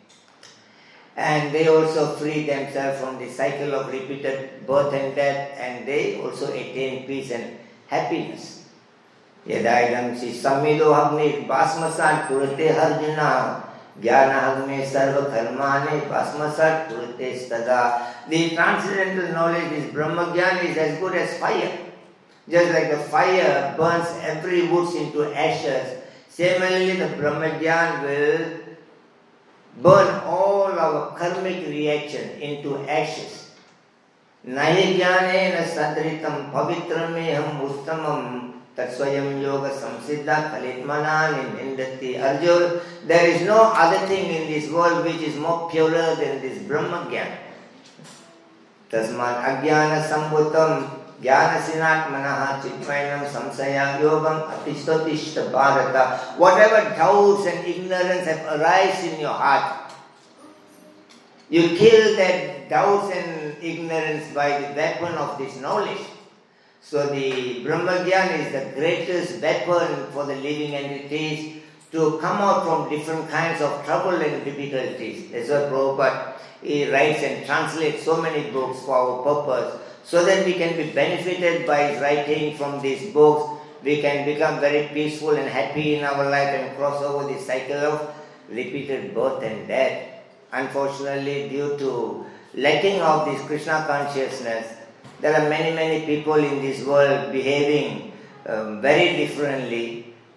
A: and they also free themselves from the cycle of repeated birth and death, and they also attain peace and happiness. Yadaidam si samido agni basmasat kurate harjuna jnana agni sarva karmane basmasat kurate stada. The transcendental knowledge, this Brahma Gyan, is as good as fire. Just like the fire burns every wood into ashes, similarly the Brahma Gyan will burn all our karmic reaction into ashes. Nahi jnanena sadritam pavitrameham uttamam tatsvayam yoga samsiddha kalitmanani nindati. Arjuna, there is no other thing in this world which is more purer than this Brahma Gyan. Tasmat ajnana sambhutam Jnanasinatmanaha chitvainam samsaya yogam atistotishta bharata. Whatever doubts and ignorance have arisen in your heart, you kill that doubts and ignorance by the weapon of this knowledge. So the Brahma Gyan is the greatest weapon for the living entities to come out from different kinds of trouble and difficulties. That's why Prabhupada, he writes and translates so many books for our purpose, so that we can be benefited by writing from these books. We can become very peaceful and happy in our life and cross over the cycle of repeated birth and death. Unfortunately, due to lacking of this Krishna consciousness, there are many, many people in this world behaving um, very differently,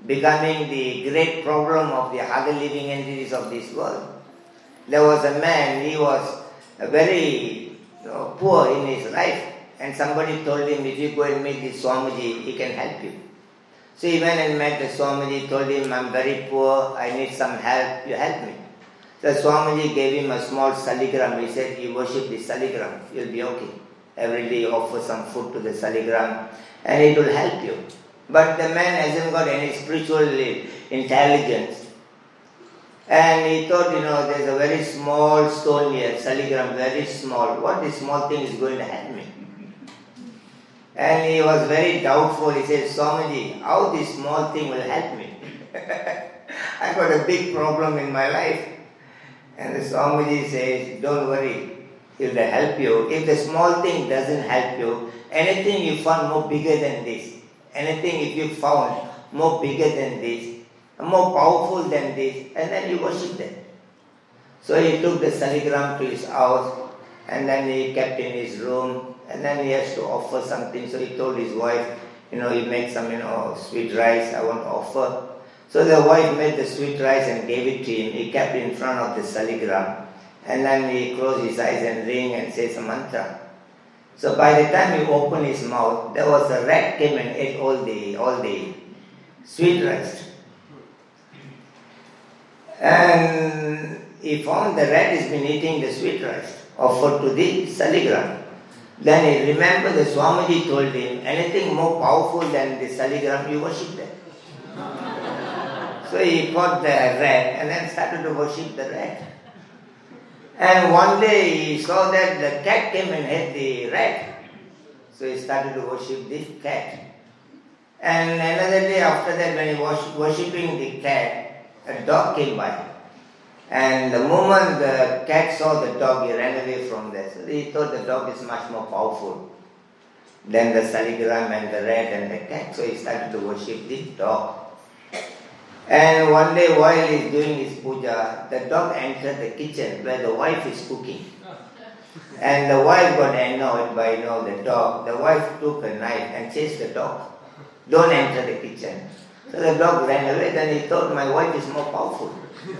A: becoming the great problem of the other living entities of this world. There was a man, he was very you know, poor in his life, and somebody told him, if you go and meet the Swamiji, he can help you. So he went and met the Swamiji, told him, I'm very poor, I need some help, you help me. The Swamiji gave him a small saligram. He said, you worship the saligram, you'll be okay. Every day offer some food to the saligram and it will help you. But the man hasn't got any spiritual intelligence. And he thought, you know, there's a very small stone here, saligram, very small. What this small thing is going to help me? And he was very doubtful. He said, Swamiji, how this small thing will help me? I got a big problem in my life. And the Swamiji says, don't worry, it will help you. If the small thing doesn't help you, anything you found more bigger than this, anything if you found more bigger than this, more powerful than this, and then you worship them. So he took the saligram to his house, and then he kept in his room, and then he has to offer something. So he told his wife, you know, he made some, you know, sweet rice, I want to offer. So the wife made the sweet rice and gave it to him. He kept it in front of the saligram. And then he closed his eyes and ring and says a mantra. So by the time he opened his mouth, there was a rat came and ate all the, all the sweet rice. And he found the rat has been eating the sweet rice offered to the saligram. Then he remembered the Swamiji told him, anything more powerful than the saligram, you worship them. So he caught the rat and then started to worship the rat. And one day he saw that the cat came and ate the rat. So he started to worship the cat. And another day after that, when he was worshipping the cat, a dog came by. And the moment the cat saw the dog, he ran away from there. So he thought the dog is much more powerful than the saligram and the rat and the cat. So he started to worship the dog. And one day while he is doing his puja, the dog entered the kitchen where the wife is cooking. And the wife got annoyed by you know, the dog. The wife took a knife and chased the dog. Don't enter the kitchen. So the dog ran away. Then he thought, my wife is more powerful.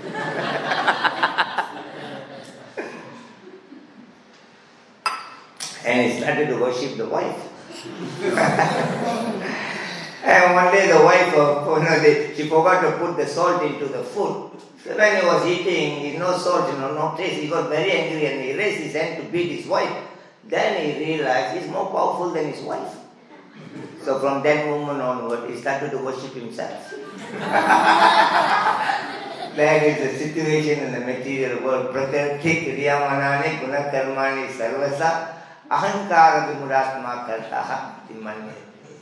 A: And he started to worship the wife. And one day the wife, of, you know, they, she forgot to put the salt into the food. So when he was eating, no salt, you know, no taste, he got very angry and he raised his hand to beat his wife. Then he realized he's more powerful than his wife. So from that moment onward, he started to worship himself. That is the situation in the material world. Prakriti kriyamanani gunakarmani sarvasa ahankara vimuratma kartaha dimanye.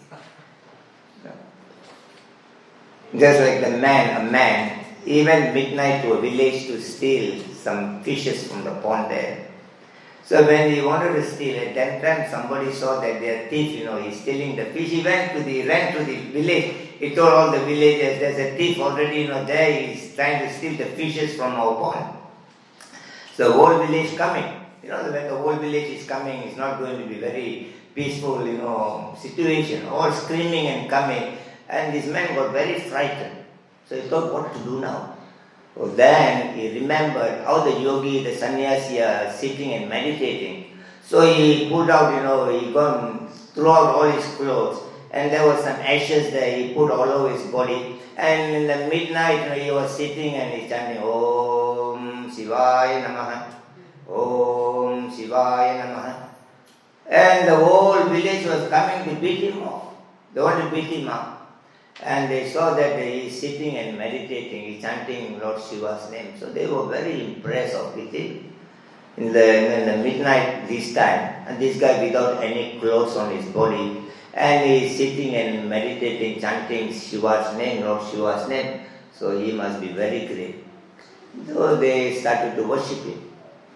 A: Just like the man, a man, he went midnight to a village to steal some fishes from the pond there. So when he wanted to steal, at that time somebody saw that they are thief, you know, he's stealing the fish. He went to the, ran to the village. He told all the villagers, there's a thief already, you know, there. He's trying to steal the fishes from our pond. So the whole village coming. You know, when the whole village is coming, it's not going to be very peaceful, you know, situation. All screaming and coming. And this man got very frightened. So he thought, what to do now? So then he remembered how the yogi, the sannyasi are sitting and meditating. So he pulled out, you know, he gone, threw out all his clothes. And there was some ashes there, he put all over his body. And in the midnight, you know, he was sitting and he chanting, Om Shivaya Namaha, Om Shivaya Namaha. And the whole village was coming to beat him off. They wanted to beat him up. And they saw that he is sitting and meditating, he chanting Lord Shiva's name. So they were very impressed of it. In the, in the midnight this time, and this guy without any clothes on his body, and he is sitting and meditating, chanting Shiva's name, Lord Shiva's name. So he must be very great. So they started to worship him.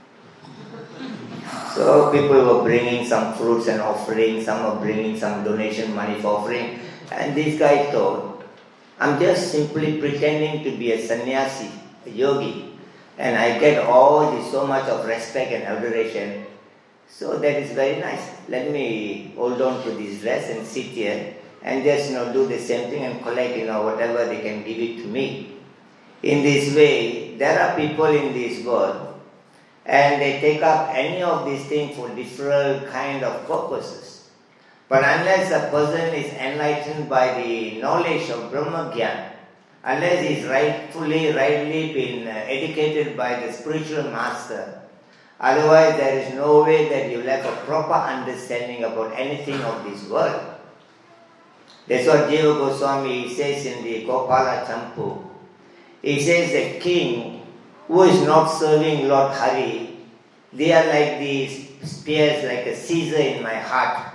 A: So people were bringing some fruits and offerings, some were bringing some donation money for offering. And this guy thought, I'm just simply pretending to be a sannyasi, a yogi, and I get all this so much of respect and adoration. So that is very nice. Let me hold on to this dress and sit here and just you know do the same thing and collect you know whatever they can give it to me. In this way, there are people in this world, and they take up any of these things for different kind of purposes. But unless a person is enlightened by the knowledge of Brahma Gyan, unless he is rightfully, rightly been educated by the spiritual master, otherwise there is no way that you will have a proper understanding about anything of this world. That's what Jiva Goswami says in the Gopala Champu. He says the king who is not serving Lord Hari, they are like these spears, like a Caesar in my heart.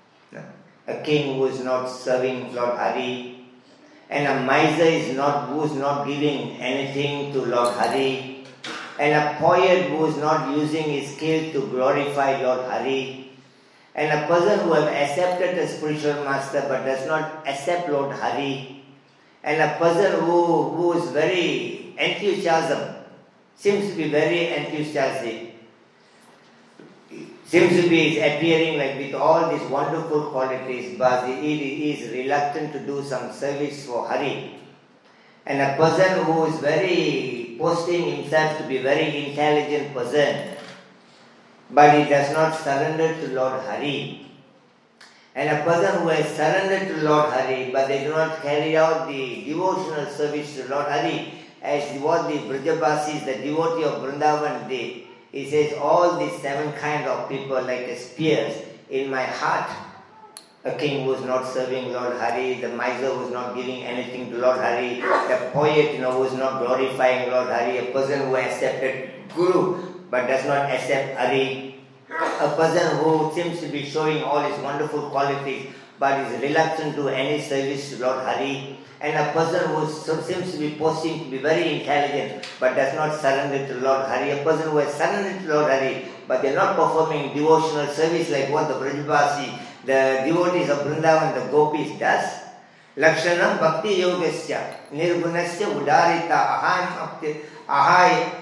A: A king who is not serving Lord Hari, and a miser is not who is not giving anything to Lord Hari, and a poet who is not using his skill to glorify Lord Hari, and a person who has accepted the spiritual master but does not accept Lord Hari, and a person who, who is very enthusiasm, seems to be very enthusiastic, seems to be appearing like with all these wonderful qualities, but he is reluctant to do some service for Hari. And a person who is very posting himself to be very intelligent person, but he does not surrender to Lord Hari. And a person who has surrendered to Lord Hari, but they do not carry out the devotional service to Lord Hari, as what the Brajabasis, the devotee of Vrindavan did. He says, all these seven kind of people like a spears in my heart. A king who is not serving Lord Hari, the miser who is not giving anything to Lord Hari, the poet you know, who is not glorifying Lord Hari, a person who accepted Guru but does not accept Hari, a person who seems to be showing all his wonderful qualities but is reluctant to any service to Lord Hari, and a person who seems to be posing to be very intelligent but does not surrender to Lord Hari, a person who has surrendered to Lord Hari but they are not performing devotional service like what the Brajabasi, the devotees of Vrindavan, the gopis does. Lakshanam bhakti yogasya nirgunasya udarita aham ahai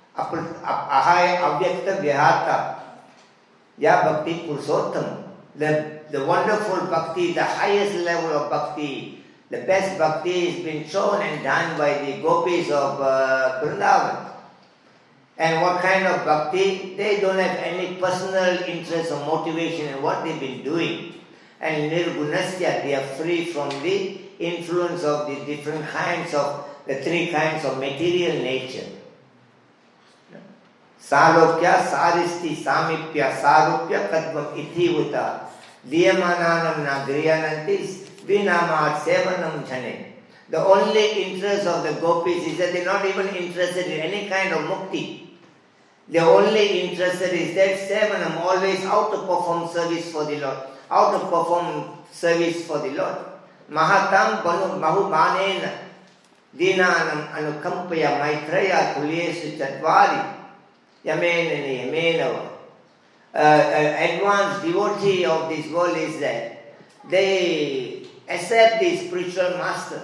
A: ahai avyakta vyahata ya bhakti purushottam. The, the wonderful bhakti, the highest level of bhakti, the best bhakti has been shown and done by the gopis of uh, Vrindavan. And what kind of bhakti? They don't have any personal interest or motivation in what they've been doing. And nirgunasya, they are free from the influence of the different kinds of, the three kinds of material nature. Salokya, Saristi, Samipya, Sarupya, Kadvam, Ithivuta, Diyamananam Nagriyanantis, Vinamat, Sevanam Jane. The only interest of the gopis is that they are not even interested in any kind of mukti. The only interested is that Sevanam, always how to perform service for the Lord, how to perform service for the Lord. Mahatam Banu Mahubanena, Dinanam Anukampaya Maitraya Tulyesu Chatvari. Yamena Yamena. An advanced devotee of this world is that they accept the spiritual master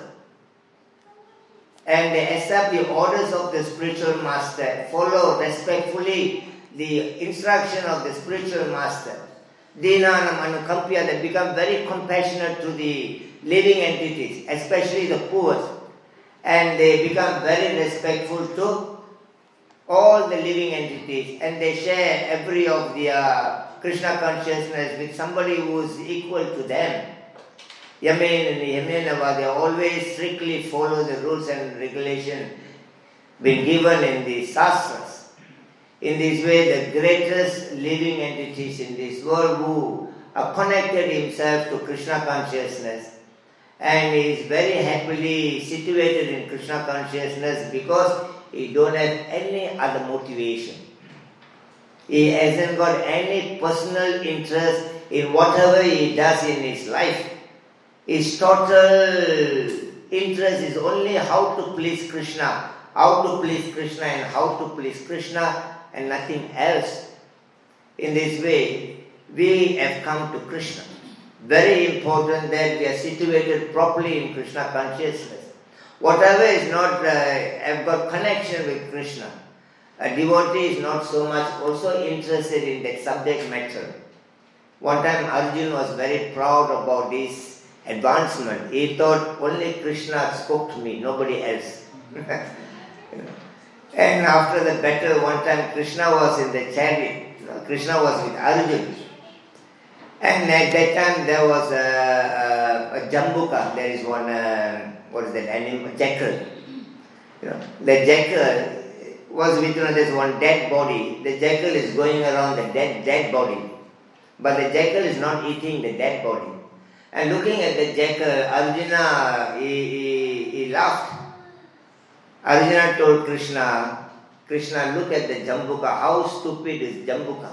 A: and they accept the orders of the spiritual master, follow respectfully the instruction of the spiritual master. Dinanam Anukampya, they become very compassionate to the living entities, especially the poor, and they become very respectful to all the living entities, and they share every of their Krishna consciousness with somebody who is equal to them. Yamen and Yamenava, they always strictly follow the rules and regulations been given in the Shastras. In this way, the greatest living entities in this world who are connected himself to Krishna consciousness and is very happily situated in Krishna consciousness because he don't have any other motivation. He hasn't got any personal interest in whatever he does in his life. His total interest is only how to please Krishna, how to please Krishna and how to please Krishna and nothing else. In this way, we have come to Krishna. Very important that we are situated properly in Krishna consciousness. Whatever is not, uh, have got connection with Krishna, a devotee is not so much also interested in that subject matter. One time Arjuna was very proud about his advancement. He thought only Krishna spoke to me, nobody else. And after the battle, one time Krishna was in the chariot. Krishna was with Arjuna. And at that time there was a, a, a jambuka. There is one, uh, what is that animal? Jackal. You know, the jackal was with, you know, there's one dead body. The jackal is going around the dead, dead body. But the jackal is not eating the dead body. And looking at the jackal, Arjuna, he, he, he laughed. Arjuna told Krishna, Krishna, look at the jambuka. How stupid is jambuka?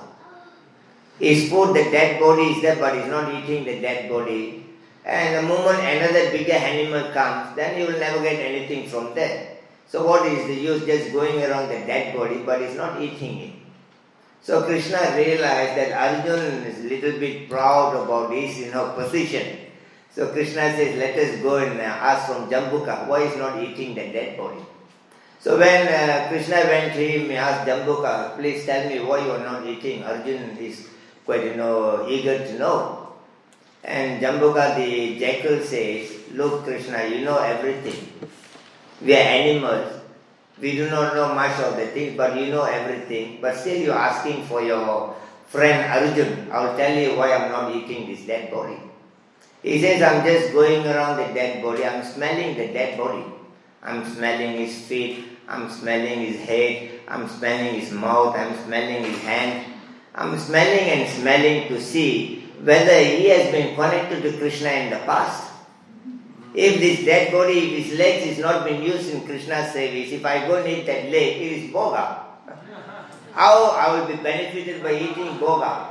A: He spoke the dead body is there, but he's not eating the dead body. And the moment another bigger animal comes, then he will never get anything from there. So what is the use just going around the dead body, but he's not eating it? So Krishna realized that Arjuna is a little bit proud about his, you know, position. So Krishna says, let us go and ask from Jambuka, why he's not eating the dead body. So when uh, Krishna went to him, he asked Jambuka, please tell me why you are not eating. Arjuna is quite, you know, eager to know. And Jambuka, the jackal, says, look Krishna, you know everything. We are animals. We do not know much of the things, but you know everything. But still you are asking for your friend Arjuna. I will tell you why I am not eating this dead body. He says, I am just going around the dead body. I am smelling the dead body. I am smelling his feet. I am smelling his head. I am smelling his mouth. I am smelling his hand. I am smelling and smelling to see whether he has been connected to Krishna in the past. If this dead body, if his legs is not been used in Krishna's service, if I go and eat that leg, it is boga. How I will be benefited by eating boga?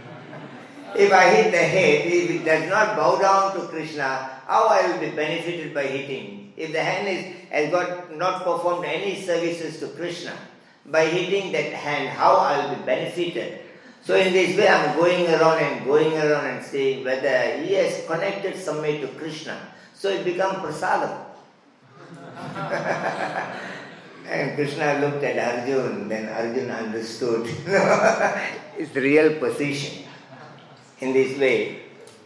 A: If I hit the head, if it does not bow down to Krishna, how I will be benefited by hitting? If the hand is, has got not performed any services to Krishna, by hitting that hand, how I will be benefited? So in this way, I am going around and going around and saying whether he has connected some way to Krishna. So it becomes prasadam. And Krishna looked at Arjuna, then Arjuna understood his real position. In this way,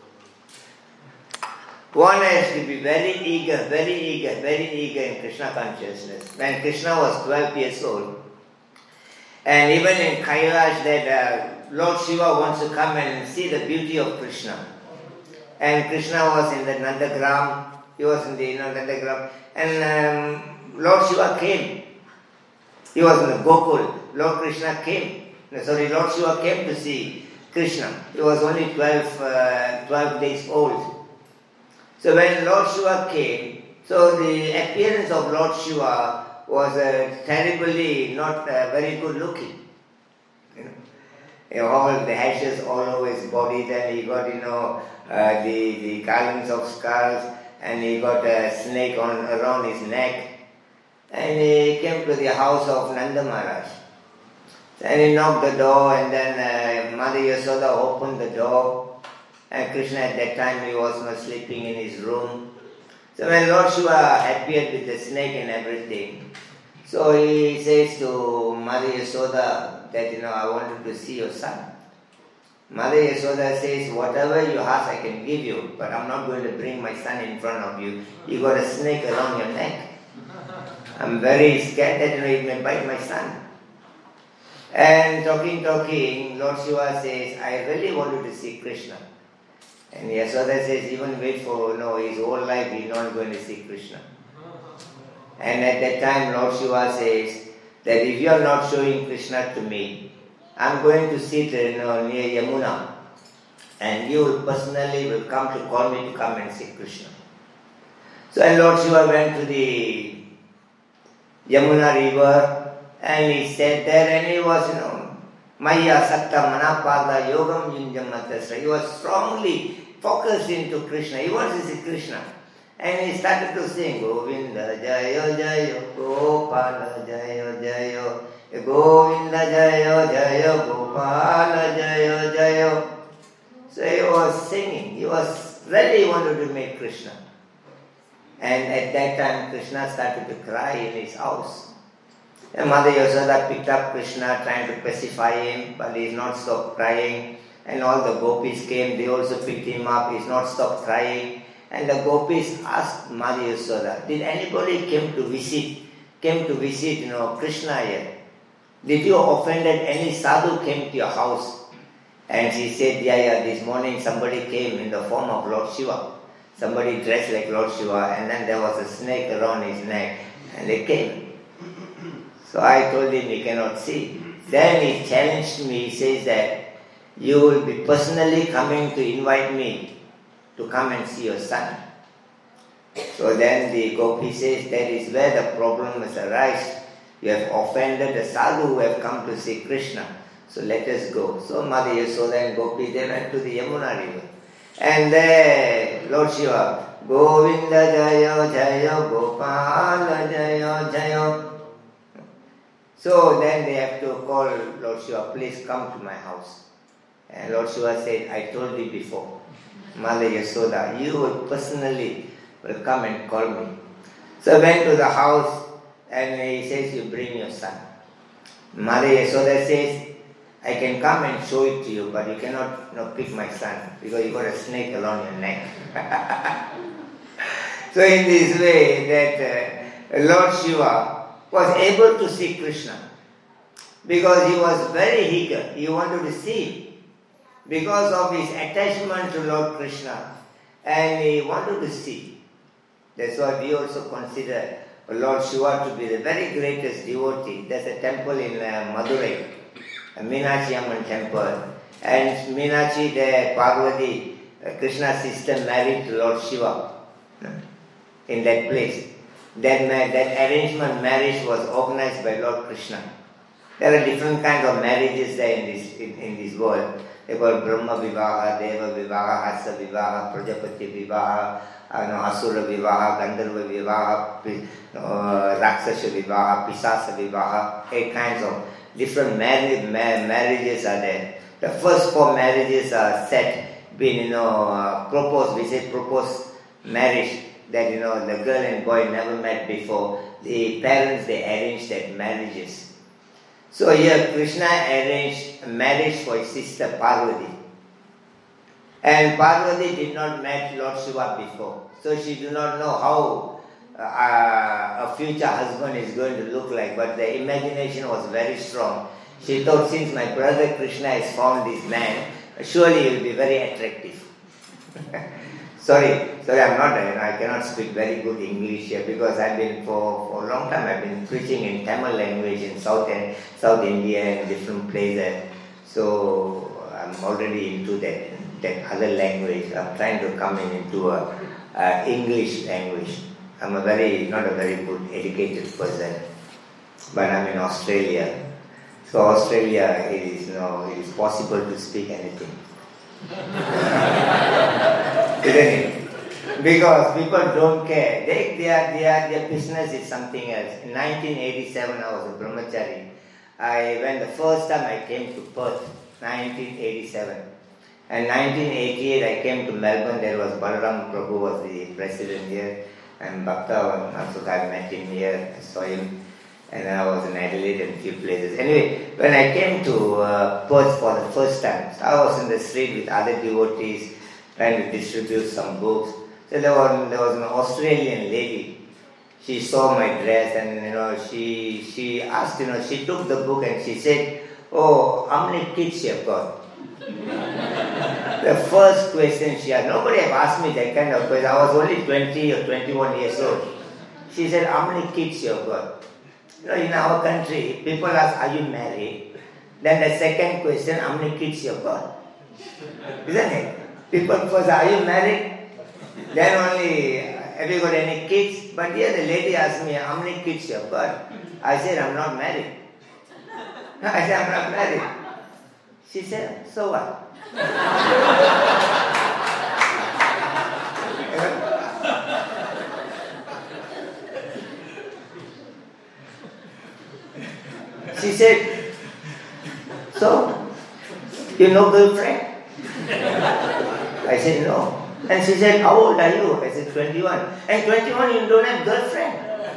A: one has to be very eager, very eager, very eager in Krishna consciousness. When Krishna was twelve years old, and even in Kailash that uh, Lord Shiva wants to come and see the beauty of Krishna. And Krishna was in the Nandagram, he was in the you know, Nandagram, and um, Lord Shiva came. He was in the Gokul. Lord Krishna came. No, sorry, Lord Shiva came to see Krishna. He was only twelve, uh, twelve days old. So when Lord Shiva came, so the appearance of Lord Shiva was uh, terribly not uh, very good looking. You know, you know, all the ashes all over his body. Then he got, you know, uh, the the garlands of skulls, and he got a snake on around his neck. And he came to the house of Nanda Maharaj. And he knocked the door, and then uh, Mother Yasoda opened the door. And Krishna at that time, he was not sleeping in his room. So when Lord Shiva appeared with the snake and everything, so he says to Mother Yasoda that, you know, I wanted to see your son. Mother Yasoda says, whatever you ask I can give you, but I'm not going to bring my son in front of you. You got a snake around your neck. I'm very scared that, you know, it may bite my son. And talking, talking, Lord Shiva says, I really wanted to see Krishna. And Yasoda says, even wait for, you know, his whole life, he's not going to see Krishna. And at that time, Lord Shiva says that if you are not showing Krishna to me, I'm going to sit, you know, near Yamuna, and you will personally will come to call me to come and see Krishna. So and Lord Shiva went to the Yamuna river, and he sat there, and he was, you know, Maya Sakta Manapada Yogam Yunjamatasra. He was strongly focused into Krishna. He wants to see Krishna. And he started to sing, Govinda Jayo Jayo, Gopala Jayo Jayo, Govinda Jayo Jayo, Gopala Jayo Jayo. So he was singing. He was really wanted to meet Krishna. And at that time, Krishna started to cry in his house. And Mother Yasoda picked up Krishna, trying to pacify him, but he is not stopped crying. And all the gopis came, they also picked him up, he is not stopped crying. And the gopis asked Mother Yasoda, did anybody came to visit, came to visit, you know, Krishna here? Did you offended any sadhu came to your house? And she said, yeah, yeah, this morning somebody came in the form of Lord Shiva. Somebody dressed like Lord Shiva, and then there was a snake around his neck, and they came. So I told him he cannot see. Then he challenged me, he says that you will be personally coming to invite me to come and see your son. So then the gopi says that is where the problem has arisen. You have offended the sadhu who have come to see Krishna. So let us go. So Mother Yasoda and Gopi, they went to the Yamuna river. And there Lord Shiva, Govinda Jayo Jayo Gopala Jayo Jayo. So then they have to call Lord Shiva, please come to my house. And Lord Shiva said, I told you before, Mother Yasoda, you will personally will come and call me. So I went to the house and he says, you bring your son. Mother Yasoda says, I can come and show it to you, but you cannot you know, pick my son because you got a snake around your neck. So in this way that uh, Lord Shiva was able to see Krishna because he was very eager. He wanted to see because of his attachment to Lord Krishna, and he wanted to see. That's why we also consider Lord Shiva to be the very greatest devotee. There's a temple in uh, Madurai, a Meenakshi Amman temple, and Meenakshi, the Parvati, uh, Krishna's sister, married to Lord Shiva in that place. That, that arrangement marriage was organized by Lord Krishna. There are different kinds of marriages there in this in, in this world. They call Brahma Vivaha, Deva Vivaha, Hasa Vivaha, Prajapati Vivaha, uh, no, Asura Vivaha, Gandharva Vivaha, uh, Rakshasa Vivaha, Pisasa Vivaha. Eight kinds of different marriage, ma- marriages are there. The first four marriages are set, being, you know, uh, proposed, we say proposed marriage, that, you know, the girl and boy never met before. The parents, they arranged their marriages. So here Krishna arranged a marriage for his sister Parvati. And Parvati did not meet Lord Shiva before. So she did not know how uh, a future husband is going to look like. But the imagination was very strong. She thought, since my brother Krishna has found this man, surely he will be very attractive. Sorry, sorry, I'm not, you know, I cannot speak very good English here because I've been, for, for a long time, I've been preaching in Tamil language in South and South India and different places. So I'm already into that, that other language. I'm trying to come in into a, a English language. I'm a very, not a very good educated person, but I'm in Australia. So Australia, it is, you know, it is possible to speak anything. Isn't it? Because people don't care. They, they are, they are, their business is something else. In nineteen eighty-seven, I was a brahmachari. I, when the first time I came to Perth, nineteen eighty-seven. And nineteen eighty-eight, I came to Melbourne. There was Balaram Prabhu was the president here. And Bhakta, also I met him here. I saw him. And then I was in Adelaide and a few places. Anyway, when I came to uh, Perth for the first time, so I was in the street with other devotees trying to distribute some books. So there was, there was an Australian lady. She saw my dress and, you know, she she asked, you know, she took the book and she said, oh, how many kids you have got? The first question she had, nobody had asked me that kind of question. I was only twenty or twenty-one years old. She said, how many kids you have got? You know, in our country, people ask, are you married? Then the second question, how many kids you have got? Isn't it? People first, are you married? Then only, have you got any kids? But here the lady asked me, how many kids you have got? I said, I'm not married. I said, I'm not married. She said, so what? She said, so, you know girlfriend? I said, no. And she said, how old are you? I said, twenty-one. And twenty-one, you don't have girlfriend?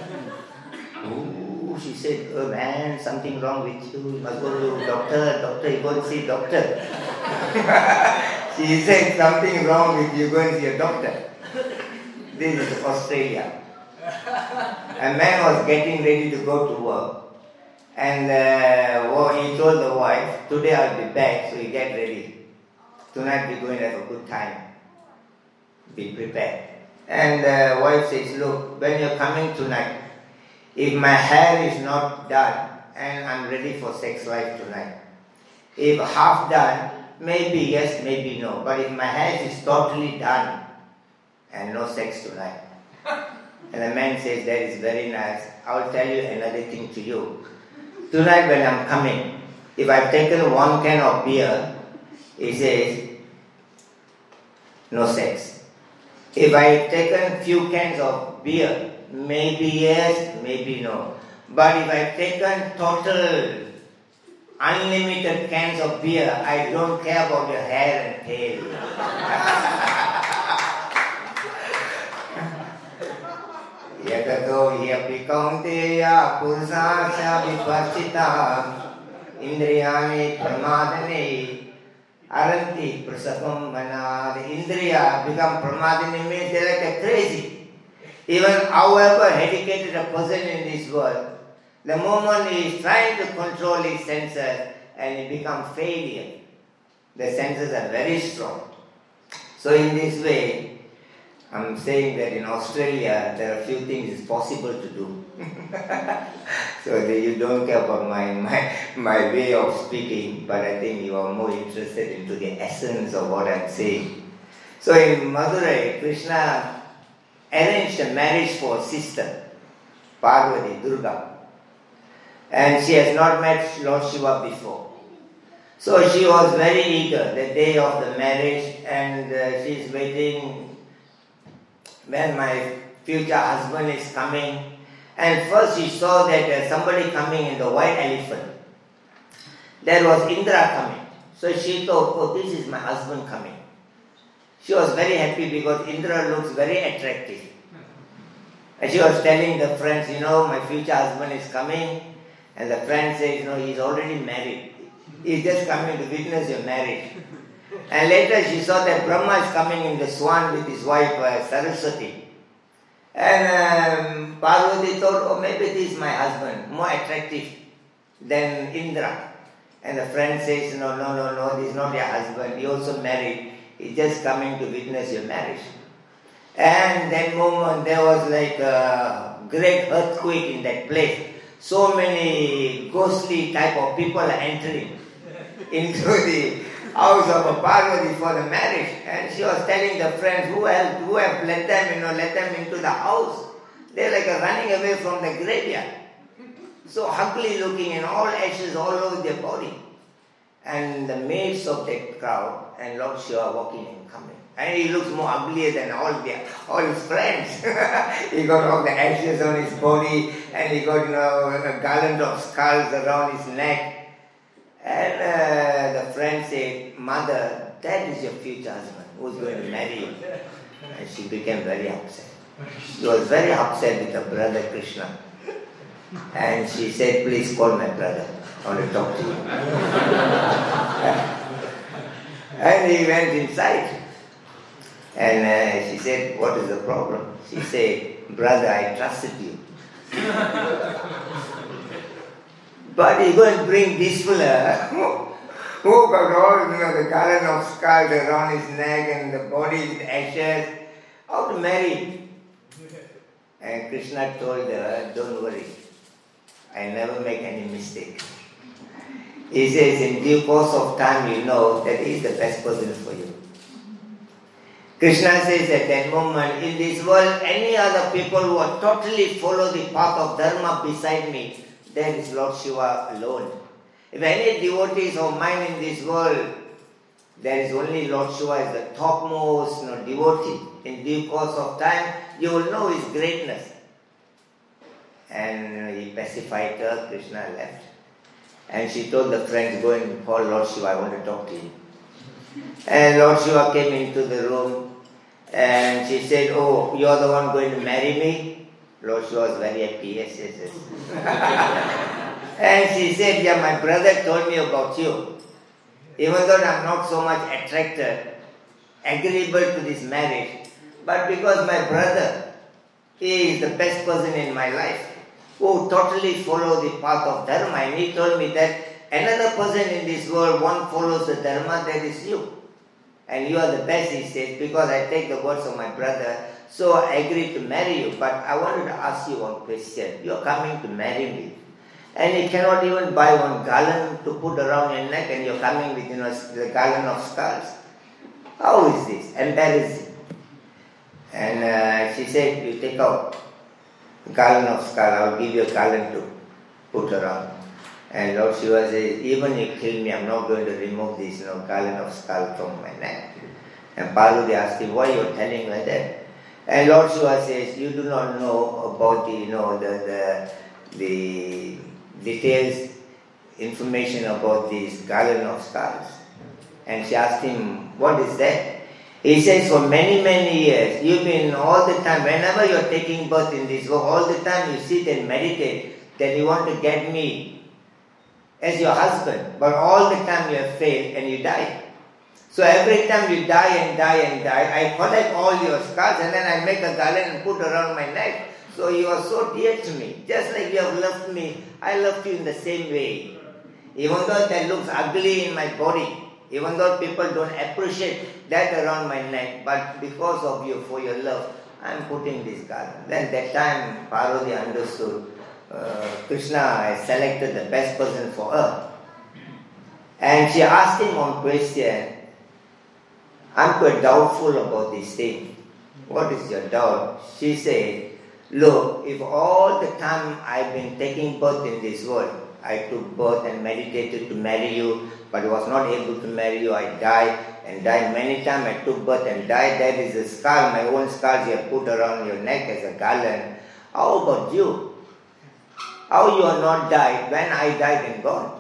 A: Oh, she said, oh man, something wrong with you. You must go to doctor. Doctor, you go and see doctor. She said, something wrong with you, go and see a doctor. This is Australia. A man was getting ready to go to work. And uh, he told the wife, today I'll be back, so you get ready. Tonight we're going to have a good time. Be prepared. And the wife says, look, when you're coming tonight, if my hair is not done and I'm ready for sex life tonight, if half done, maybe yes, maybe no. But if my hair is totally done and no sex tonight. And the man says, that is very nice. I'll tell you another thing to you. Tonight when I'm coming, if I've taken one can of beer, he says, no sex. If I've taken few cans of beer, maybe yes, maybe no. But if I've taken total, unlimited cans of beer, I don't care about your hair and tail. Yatato yapi kaunteya purusasya vipachita indriyani pramadane aranti prasapam mana. The indriya become pramadane means they like a crazy. Even however educated a person in this world, the moment he is trying to control his senses and he becomes failure, the senses are very strong. So in this way, I'm saying that in Australia, there are a few things it's possible to do. So that you don't care about my, my, my way of speaking, but I think you are more interested into the essence of what I'm saying. So in Madurai, Krishna arranged a marriage for his sister, Parvati, Durga. And she has not met Lord Shiva before. So she was very eager the day of the marriage, and uh, she is waiting when my future husband is coming. And first she saw that uh, somebody coming in the white elephant. There was Indra coming. So she thought, oh, this is my husband coming. She was very happy because Indra looks very attractive. And she was telling the friends, you know, my future husband is coming. And the friend says, you know, he's already married. He's just coming to witness your marriage. And later she saw that Brahma is coming in the swan with his wife uh, Saraswati. And um, Parvati thought, oh, maybe this is my husband, more attractive than Indra. And the friend says, no, no, no, no, this is not your husband. He also married. He's just coming to witness your marriage. And that moment there was like a great earthquake in that place. So many ghostly type of people are entering into the house of a Parvati for the marriage. And she was telling the friends who have, who have let them, you know, let them into the house. They're like running away from the graveyard. So ugly looking and all ashes all over their body. And the maids of that crowd and Lord Shiva walking and coming. And he looks more uglier than all their, all his friends. He got all the ashes on his body, and he got, you know, a garland of skulls around his neck. And uh, the friend said, Mother, that is your future husband who's going to marry you. And she became very upset. She was very upset with her brother Krishna. And she said, please call my brother. I want to talk to you. And he went inside. And uh, she said, what is the problem? She said, brother, I trusted you. But you're going to bring this fella who got all, you know, the garland of skulls around his neck and the body with ashes, how to marry him? And Krishna told her, don't worry, I never make any mistake. He says, in due course of time, you know that he is the best person for you. Krishna says at that moment, in this world, any other people who are totally follow the path of Dharma beside me, there is Lord Shiva alone. If any devotees of mine in this world, there is only Lord Shiva as the topmost, you know, devotee. In due course of time, you will know his greatness. And you know, he pacified her, Krishna left. And she told the friends, go and call Lord Shiva, I want to talk to you. And Lord Shiva came into the room and she said, oh, you're the one going to marry me? Lord Shiva was very happy, yes, yes, yes. And she said, yeah, my brother told me about you. Even though I'm not so much attracted, agreeable to this marriage, But because my brother, he is the best person in my life, who totally follow the path of dharma, and he told me that another person in this world, one follows the dharma, that is you. And you are the best, he said, because I take the words of my brother, so I agreed to marry you. But I wanted to ask you one question. You are coming to marry me, and you cannot even buy one garland to put around your neck, and you are coming with, you know, the garland of skulls. How is this? Embarrassing. And uh, she said, you take out garland of skull, I will give you a garland to put around. And Lord Shiva says, even if you kill me, I am not going to remove this, you know, garland of skull from my neck. And Parvati asked him, why you are telling like that? And Lord Shiva says, you do not know about the, you know, the, the, the details, information about this garland of skulls. And she asked him, what is that? He says, for many, many years, you've been all the time, whenever you're taking birth in this world, all the time you sit and meditate that you want to get me as your husband, but all the time you have failed and you die. So every time you die and die and die, I collect all your scars and then I make a garland and put around my neck. So you are so dear to me. Just like you have loved me, I loved you in the same way. Even though that looks ugly in my body, even though people don't appreciate that around my neck, but because of you, for your love, I am putting this garland. Then that time Parvati understood uh, Krishna has selected the best person for her. And she asked him one question. I'm quite doubtful about this thing. What is your doubt? She said, look, if all the time I've been taking birth in this world, I took birth and meditated to marry you, but was not able to marry you, I died and died many times, I took birth and died, that is a scar, my own scars you have put around your neck as a garland. How about you? How you are not died when I died and gone?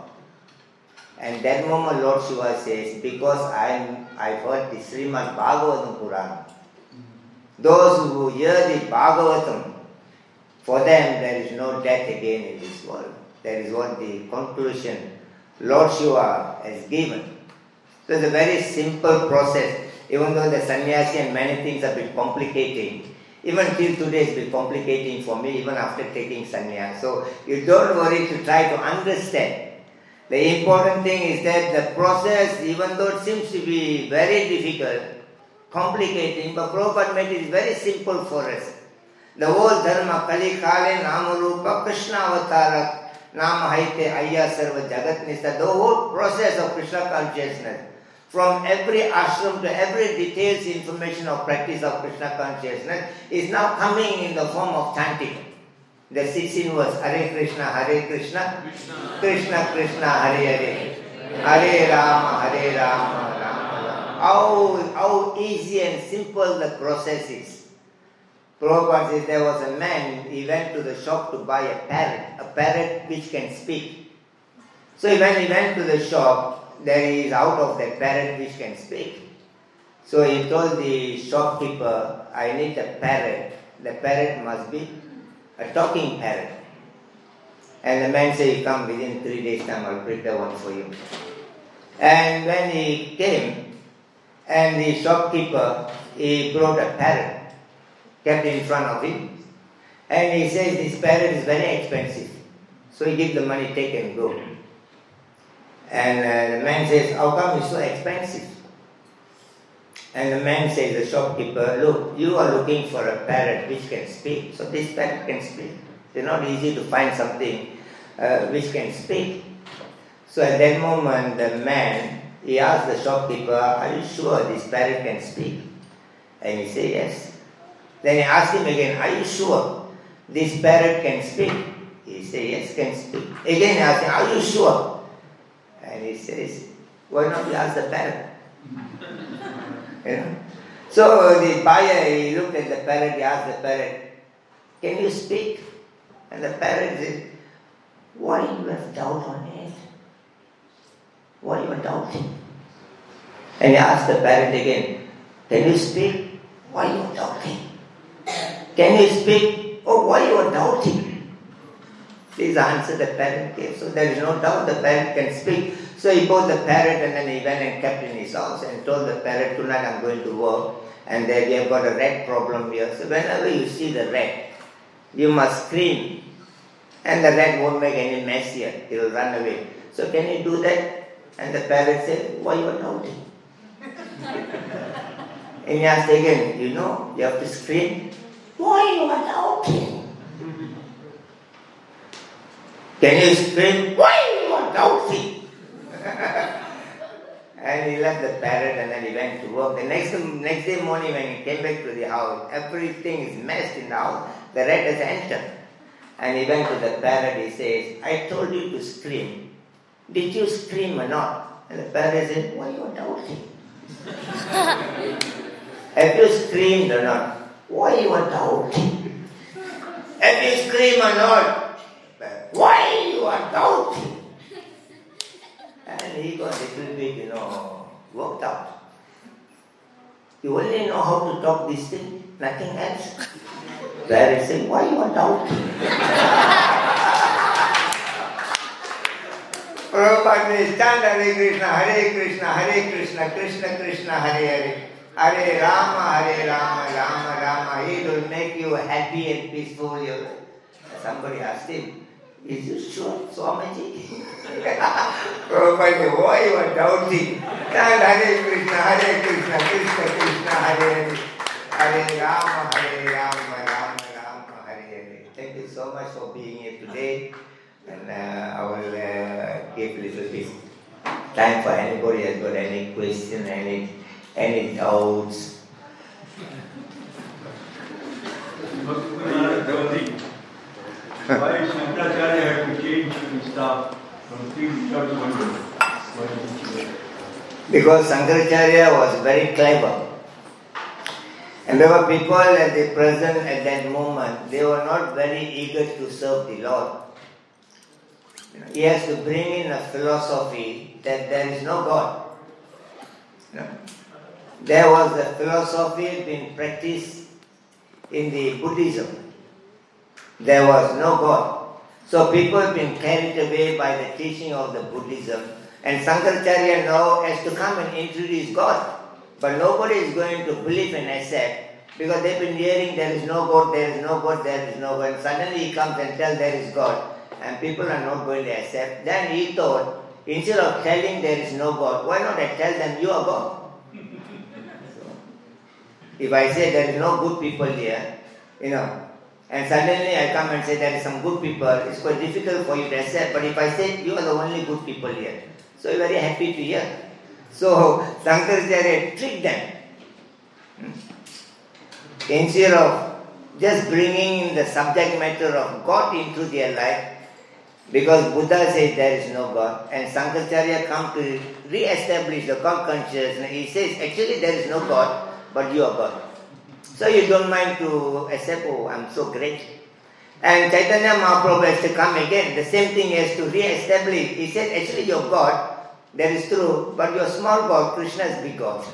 A: And that moment Lord Shiva says, because I am, I've heard the Srimad Bhagavatam Purana. Those who hear the Bhagavatam, for them there is no death again in this world. That is what the conclusion Lord Shiva has given. So it's a very simple process, even though the sannyasi and many things have been complicating. Even till today it's been complicating for me, even after taking sannyas. So you don't worry to try to understand. The important thing is that the process, even though it seems to be very difficult, complicating, but Prabhupada made it very simple for us. The whole dharma, Kali Kale Namarupa Krishna Avatara Nama Haite Ayya Sarva Jagat Nista, the whole process of Krishna consciousness, from every ashram to every details information of practice of Krishna consciousness, is now coming in the form of chanting. The sixteen verse, Hare Krishna, Hare Krishna, Krishna Krishna, Krishna Hare Hare, Hare Rama, Hare Rama, Rama Rama. How, how easy and simple the process is. Prabhupada says there was a man, he went to the shop to buy a parrot, a parrot which can speak. So when he went to the shop, there is out of that parrot which can speak. So he told the shopkeeper, I need a parrot. The parrot must be a talking parrot. And the man said, you come within three days time, I'll prepare one for you. And when he came, and the shopkeeper, he brought a parrot, kept in front of him. And he says, this parrot is very expensive. So he gives the money, take and go. And uh, the man says, how come it's so expensive? And the man says, the shopkeeper, look, you are looking for a parrot which can speak. So this parrot can speak. It's not easy to find something uh, which can speak. So at that moment, the man, he asked the shopkeeper, are you sure this parrot can speak? And he said, yes. Then he asked him again, are you sure this parrot can speak? He said, yes, can speak. Again he asked him, are you sure? And he says, why not you ask the parrot? You know? So the buyer, he looked at the parrot, he asked the parrot, can you speak? And the parrot said, why you have doubt on it? Why you are doubting? And he asked the parrot again, can you speak? Why you are doubting? Can you speak? Oh, why you are doubting? This is the answer the parrot gave. So there is no doubt the parrot can speak. So he bought the parrot and then he went and kept in his house and told the parrot, tonight I'm going to work. and there we have got a rat problem here. So whenever you see the rat, you must scream, and the rat won't make any mess here. It will run away. So can you do that? And the parrot said, why you are doubting? And he asked again, you know, you have to scream, why you are doubting? Can you scream, why you are doubting? And he left the parrot and then he went to work. The next, next day morning when he came back to the house, everything is messed in the house. The rat has entered. And he went to the parrot, he says, I told you to scream. Did you scream or not? And the parrot said, why you are doubting? Have you screamed or not? Why you are doubting? Have you screamed or not? Why you are doubting? And he got a little bit, you know, worked out. You only know how to talk this thing, nothing else. Parrot said, why you are doubting? Prabhupada says, chant Hare Krishna, Hare Krishna, Hare Krishna, Krishna Krishna, Hare Hare. Hare Rama, Hare Rama, Rama Rama. He will make you happy and peaceful. Somebody asked him, is you sure, Swamiji? Prabhupada said, why you are doubting? Chant Hare Krishna, Hare Krishna, Krishna Krishna, Hare Hare. Hare Rama, Hare Rama, Rama Rama, Hare Hare. Thank you so much for being here today. And uh, I will uh, give a little bit time for anybody who has got any question, any any doubts.
B: Why Shankaracharya had to change his staff from three to one?
A: Because Shankaracharya was very clever. And there were people at the present at that moment, they were not very eager to serve the Lord. He has to bring in a philosophy that there is no God. No. There was a philosophy being practiced in the Buddhism. There was no God. So people have been carried away by the teaching of the Buddhism. And Shankaracharya now has to come and introduce God. But nobody is going to believe and accept because they've been hearing there is no God, there is no God, there is no God. And suddenly he comes and tells there is God. And people are not going to accept. Then he thought, instead of telling there is no God, why not I tell them you are God? So, if I say there is no good people here, you know, and suddenly I come and say there is some good people, it's quite difficult for you to accept. But if I say you are the only good people here, so you're very happy to hear. So Shankaracharya tricked them. Instead of just bringing the subject matter of God into their life, because Buddha says there is no God, and Shankaracharya come to re-establish the God consciousness. He says, actually there is no God, but you are God. So you don't mind to accept, oh, I'm so great. And Chaitanya Mahaprabhu has to come again. The same thing has to re-establish. He said, actually you're God, that is true, but you're small God, Krishna is big God.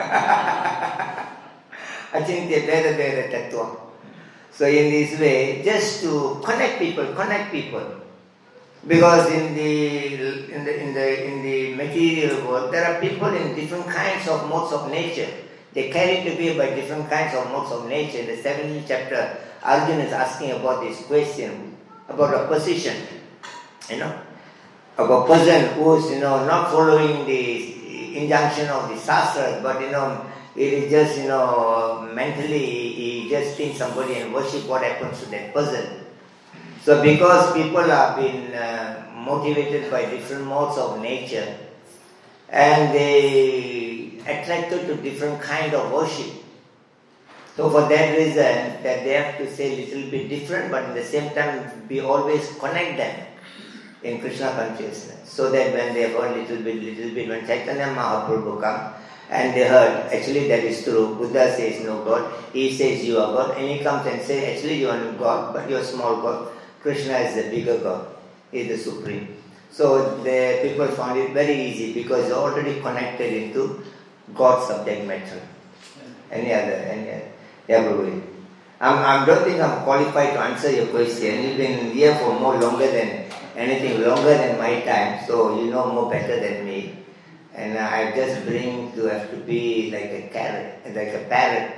A: Achintya Veda Veda Tattva. So in this way, just to connect people, connect people. Because in the in the in the in the material world, there are people in different kinds of modes of nature. They carried away by different kinds of modes of nature. In the seventeenth chapter, Arjuna is asking about this question about a position, you know, of a person who is, you know, not following the injunction of the Shastras, but you know, it is just, you know, mentally he just thinks somebody and worship. What happens to that person? So because people have been uh, motivated by different modes of nature and they attracted to different kind of worship. So for that reason that they have to say a little bit different, but at the same time we always connect them in Krishna consciousness. So that when they heard little bit, little bit, when Chaitanya Mahaprabhu come and they heard, actually that is true, Buddha says no God, he says you are God, and he comes and says actually you are God, but you are small God. Krishna is the bigger God, he is the supreme. So the people found it very easy because they are already connected into God's subject matter. Any other, any other? Yeah, probably. I'm, I don't think I'm qualified to answer your question. You've been here for more longer than anything, longer than my time, so you know more better than me. And uh, I just bring to have to be like a carrot, like a parrot,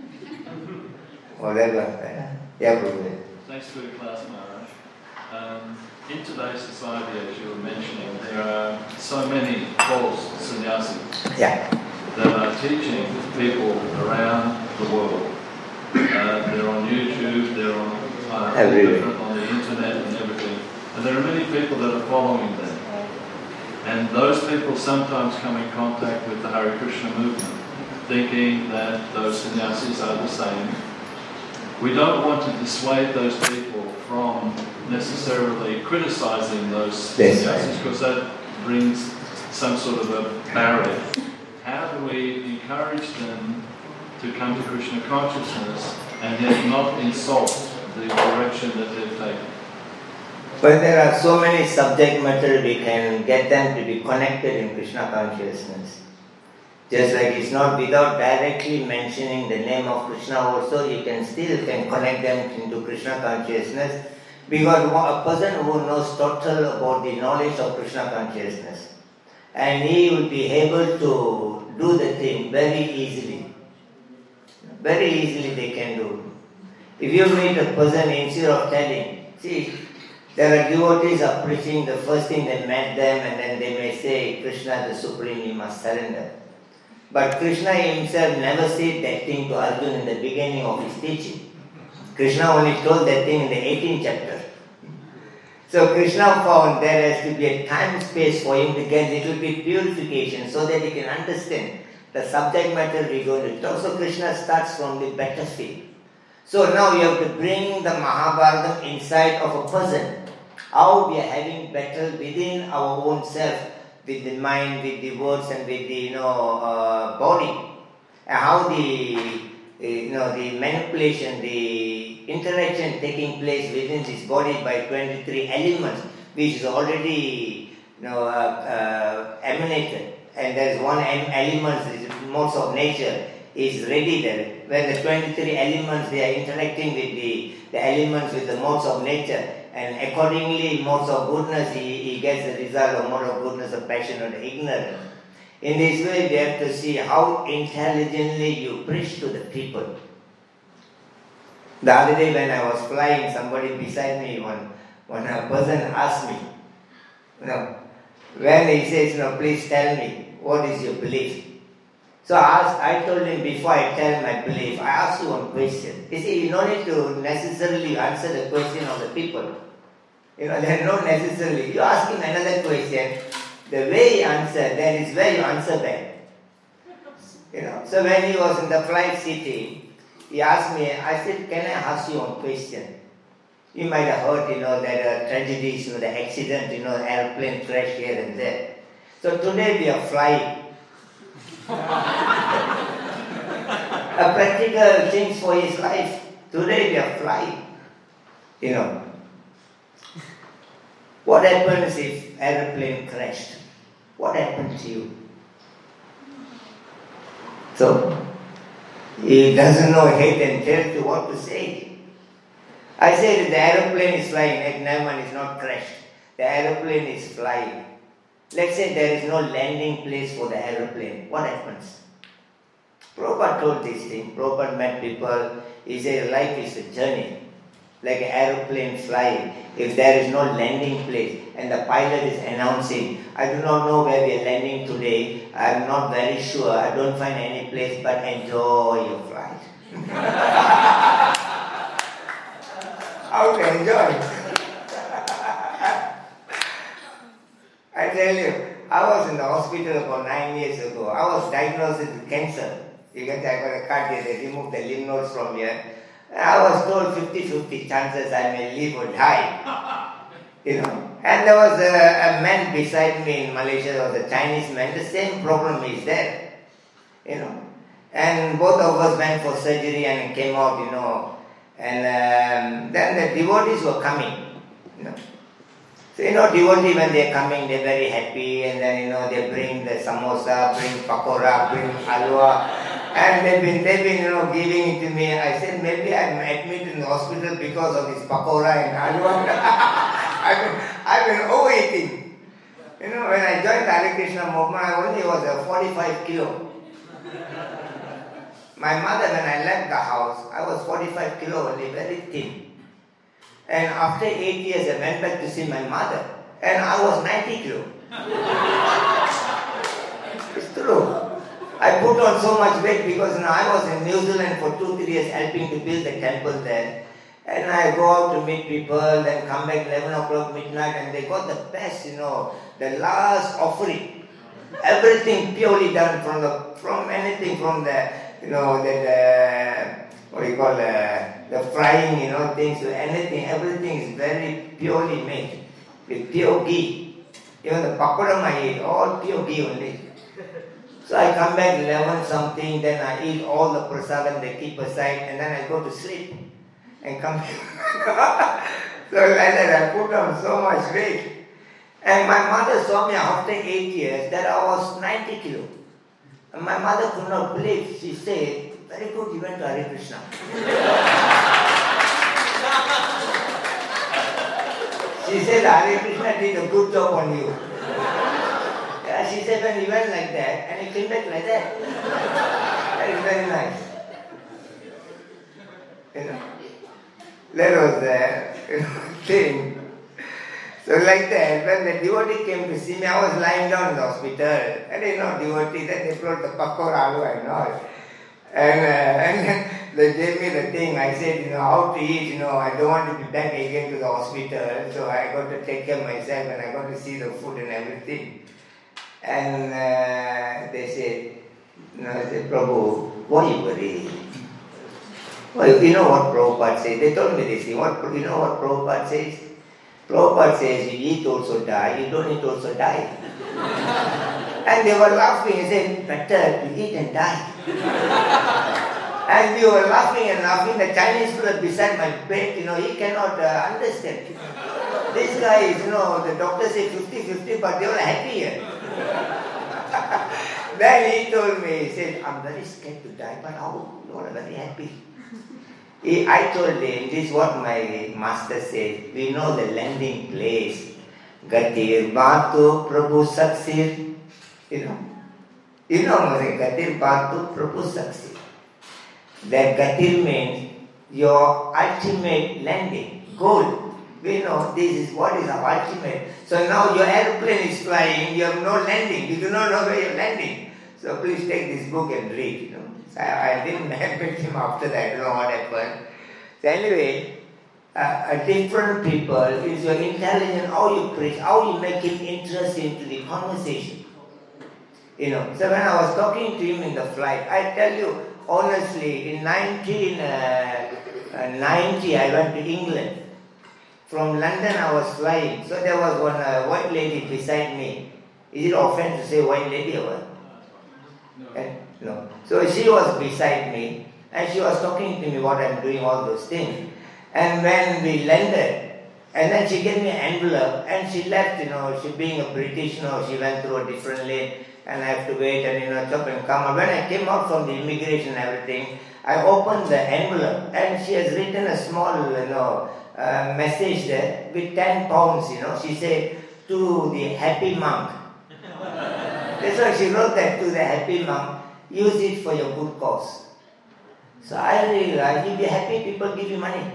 A: whatever. Yeah, Prabhupada.
C: Thanks for your class, Maharaj. Um, in today's society, as you were mentioning, there are so many false sannyasis
A: Yeah.
C: that are teaching people around the world. Uh, they're on YouTube, they're on, uh,
A: Everywhere.
C: different- on the internet and everything. And there are many people that are following them. And those people sometimes come in contact with the Hare Krishna movement, thinking that those sannyasis are the same. We don't want to dissuade those people from necessarily criticizing those
A: Yes.
C: sannyasis, because that brings some sort of a barrier. How do we encourage them to come to Krishna consciousness and yet not insult the direction that they've taken?
A: But there are so many subject matter we can get them to be connected in Krishna consciousness. Just like it's not without directly mentioning the name of Krishna also, you can still can connect them into Krishna consciousness, because a person who knows total about the knowledge of Krishna consciousness, and he will be able to do the thing very easily. Very easily they can do. If you meet a person instead of telling, see, there are devotees are preaching, the first thing they met them and then they may say, Krishna the Supreme, you must surrender. But Krishna himself never said that thing to Arjuna in the beginning of his teaching. Krishna only told that thing in the eighteenth chapter. So Krishna found there has to be a time space for him to get little bit purification so that he can understand the subject matter we're going to talk. So Krishna starts from the battlefield. So now you have to bring the Mahabharata inside of a person. How we are having battle within our own self, with the mind, with the words, and with the you know uh, body, and how the uh, you know the manipulation, the interaction taking place within this body by twenty-three elements, which is already you know uh, uh, emanated, and there is one element, which is modes of nature, is ready there. Where the twenty-three elements they are interacting with the the elements with the modes of nature. And accordingly, modes of goodness, he, he gets the result of mode of goodness, of passion, or the ignorance. In this way, we have to see how intelligently you preach to the people. The other day when I was flying, somebody beside me, one, one a person asked me, you know, when he says, you know, please tell me, what is your belief? So I, asked, I told him before I tell my belief, I ask you one question. You see, you don't need to necessarily answer the question of the people. You know, they don't necessarily. You ask him another question, the way he answered, that is where you answer back. You know, so when he was in the flight sitting, he asked me, I said, can I ask you one question? You might have heard, you know, there are tragedies, you know, the accident, you know, airplane crash here and there. So today we are flying. A practical things for his life. Today we are flying. You know. What happens if airplane crashed? What happened to you? So he doesn't know head and tail to what to say. I said the aeroplane is flying, like Naaman is not crashed. The aeroplane is flying. Let's say there is no landing place for the aeroplane. What happens? Prabhupada told this thing. Prabhupada met people. He said life is a journey. Like an aeroplane flying. If there is no landing place and the pilot is announcing, I do not know where we are landing today. I am not very sure. I don't find any place, but enjoy your flight. How to enjoy? I tell you, I was in the hospital about nine years ago. I was diagnosed with cancer. You can say I got a card here, they removed the lymph nodes from here. I was told fifty-fifty chances I may live or die. You know. And there was a, a man beside me in Malaysia, there was a Chinese man, the same problem is there. You know. And both of us went for surgery and came out, you know. And um, then the devotees were coming. You know. So, you know, devotee when they are coming, they are very happy, and then, you know, they bring the samosa, bring pakora, bring halwa, and they've been, they've been, you know, giving it to me. I said, maybe I'm admitted in the hospital because of this pakora and halwa. I've been, I've been overeating. You know, when I joined the Hare Krishna movement, I only was a forty-five kilo. My mother, when I left the house, I was forty-five kilo only, very thin. And after eight years, I went back to see my mother, and I was ninety kilo. It's true. I put on so much weight because you know, I was in New Zealand for two, three years helping to build the temple there. And I go out to meet people, then come back eleven o'clock midnight, and they got the best, you know, the last offering. Everything purely done from the, from anything from the, you know, the, the what do you call, uh, the frying, you know, things, anything, everything is very purely made with pure ghee. Even the pakoram I eat, all pure ghee only. So I come back eleven something, then I eat all the prasadam they keep aside, and then I go to sleep and come back. So like that, I put on so much weight. And my mother saw me after eight years that I was ninety kilo. And my mother could not believe. She said, very good, you went to Hare Krishna. She said, Hare Krishna did a good job on you. Yeah, she said, when he went like that, and he came back like that. That is very nice. You know, that was the you know, thing. So like that, when the devotee came to see me, I was lying down in the hospital. And you know, devotee, then they brought the pakora aloo and all. And, uh, and then they gave me the thing. I said, you know, how to eat, you know, I don't want to be back again to the hospital. So I got to take care of myself and I got to see the food and everything. And uh, they said, you know, I said, Prabhu, why you worry? Well, you know what Prabhupada says? They told me this. You, what, you know what Prabhupada says? Prabhupada says, you eat also die, you don't eat also die. And they were laughing and saying, better to eat and die. And we were laughing and laughing. The Chinese fellow beside my bed, you know, he cannot uh, understand. This guy is, you know, the doctor said fifty fifty, but they were happy here. Then he told me, he said, I'm very scared to die, but how? You are very happy. He, I told him, this is what my master said, we know the landing place. Gatir Batu Prabhu Saksir. You know, you know, Gatir Batu Prabhu Saksir. That Gatir means your ultimate landing, goal. We know this is what is our ultimate. So now your airplane is flying, you have no landing, you do not know where you're landing. So please take this book and read, you know. So I, I didn't meet him after that, I don't know what happened. So anyway, uh, a different people is your intelligence, how you preach, how you make him interested into the conversation. You know, so when I was talking to him in the flight, I tell you honestly, in nineteen ninety I went to England. From London I was flying, so there was one uh, white lady beside me. Is it offense to say white lady or what? No. And, no. So she was beside me, and she was talking to me what I'm doing, all those things. And when we landed, and then she gave me an envelope, and she left, you know, she being a British, you know, she went through a different lane, and I have to wait and, you know, chop and come. And when I came out from the immigration and everything, I opened the envelope, and she has written a small, you know, uh, message there with ten pounds, you know. She said, to the happy monk. That's why she wrote that, to the happy monk, use it for your good cause. So I realized, you'll be happy, people give you money.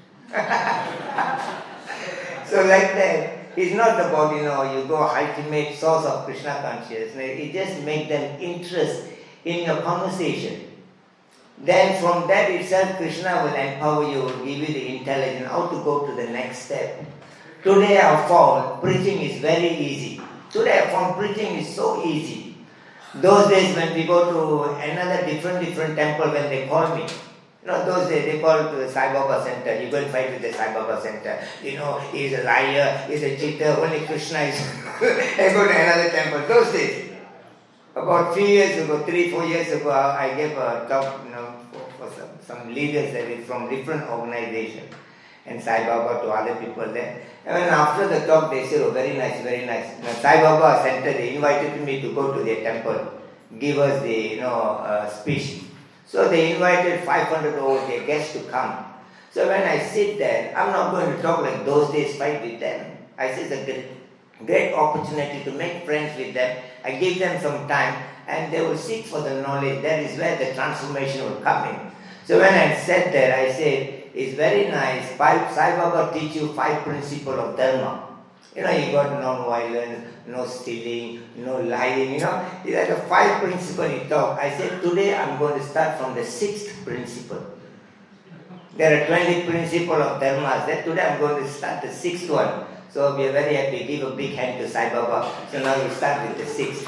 A: So like that, it's not about, you know, you go ultimate source of Krishna consciousness. It just makes them interest in your conversation. Then from that itself, Krishna will empower you, give you the intelligence, how to go to the next step. Today I have found preaching is very easy. Today I found preaching is so easy. Those days when we go to another different, different temple, when they call me, you know, those days they call to the Sai Baba center, you go and fight with the Sai Baba center. You know, he's a liar, he's a cheater, only Krishna is... I go to another temple. Those days. About three years ago, three, four years ago, I gave a talk, you know, for, for some, some leaders that is from different organizations. And Sai Baba to other people there. And when after the talk, they said, oh, very nice, very nice. Now, Sai Baba Center, they invited me to go to their temple, give us the, you know, uh, speech. So they invited five hundred over their guests to come. So when I sit there, I'm not going to talk like those days, fight with them. I say, great opportunity to make friends with them. I give them some time and they will seek for the knowledge. That is where the transformation will come in. So when I sat there, I said, it's very nice. Five, Sai Baba teach you five principles of Dharma. You know, you got non-violence, no stealing, no lying, you know. These are the five principles he taught. I said, today I'm going to start from the sixth principle. There are twenty principles of Dharma. That today I'm going to start the sixth one. So we are very happy. Give a big hand to Sai Baba. So now we start with the sixth.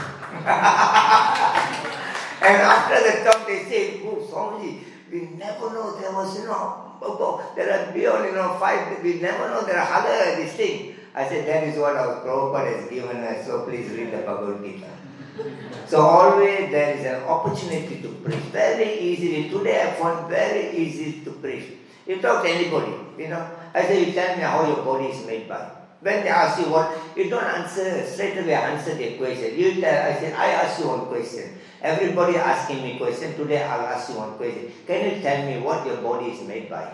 A: And after the talk, they say, oh, Swamiji, we never know there was, you know, there are beyond, you know, five, we never know there are other, this thing. I said, that is what our Prabhupada has given us, so please read the Bhagavad Gita. So always there is an opportunity to preach. Very easily. Today I found very easy to preach. You talk to anybody, you know. I say, you tell me how your body is made by. When they ask you what, you don't answer, straight away answer their question. You tell, I said, I ask you one question. Everybody asking me question. Today I'll ask you one question. Can you tell me what your body is made by?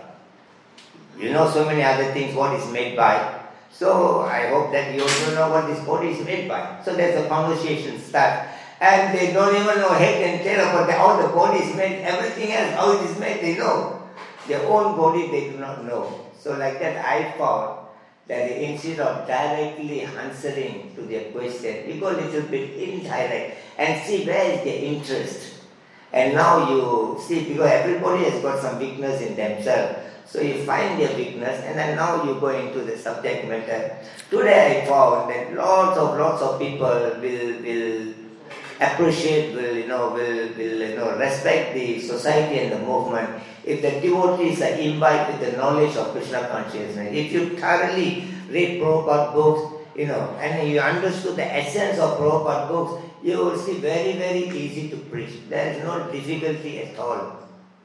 A: You know so many other things, what is made by. So I hope that you also know what this body is made by. So there's a conversation start. And they don't even know head and tail about the, how the body is made. Everything else, how it is made, they know. Their own body, they do not know. So like that, I found that instead of directly answering to their question, you go a little bit indirect and see where is their interest. And now you see, because everybody has got some weakness in themselves. So you find their weakness and then now you go into the subject matter. Today I found that lots of lots of people will will appreciate, will you know, will, will you know respect the society and the movement if the devotees are imbibed with the knowledge of Krishna consciousness. If you thoroughly read Prabhupada books, you know, and you understood the essence of Prabhupada books, you will see very, very easy to preach. There is no difficulty at all.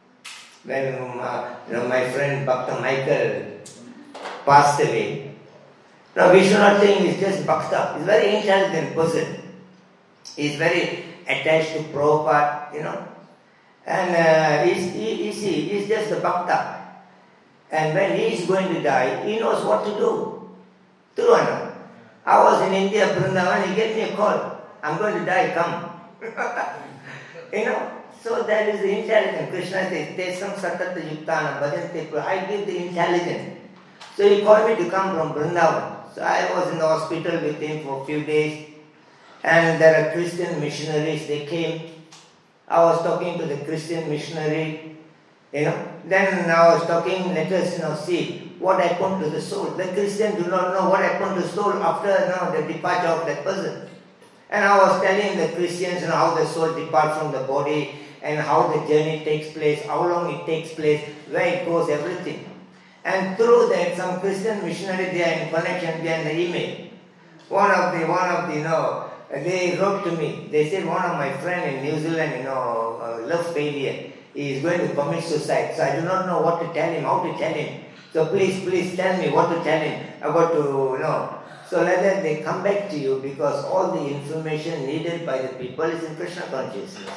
A: When uh, you know, my friend Bhakta Michael passed away, now we should not think he's just Bhakta. He's a very intelligent person. He's very attached to Prabhupada, you know. And uh, he's, he, he, he's just a Bhakta. And when he's going to die, he knows what to do. True. I was in India, Vrindavan, he gave me a call. I'm going to die, come. You know. So that is the intelligence. Krishna says, Tesam Satata Yuktana Bhajante. I give the intelligence. So he called me to come from Vrindavan. So I was in the hospital with him for a few days. And there are Christian missionaries, they came. I was talking to the Christian missionary, you know. Then I was talking, let us you know, see what happened to the soul. The Christians do not know what happened to the soul after you know, the departure of that person. And I was telling the Christians you know, how the soul departs from the body and how the journey takes place, how long it takes place, where it goes, everything. And through that, some Christian missionaries, they are in connection, they are in the email. One of the, one of the, you know, they wrote to me. They said one of my friend in New Zealand, you know, uh, love failure. He is going to commit suicide. So I do not know what to tell him, how to tell him. So please, please tell me what to tell him, about to, you know. So like that they come back to you because all the information needed by the people is in Krishna consciousness.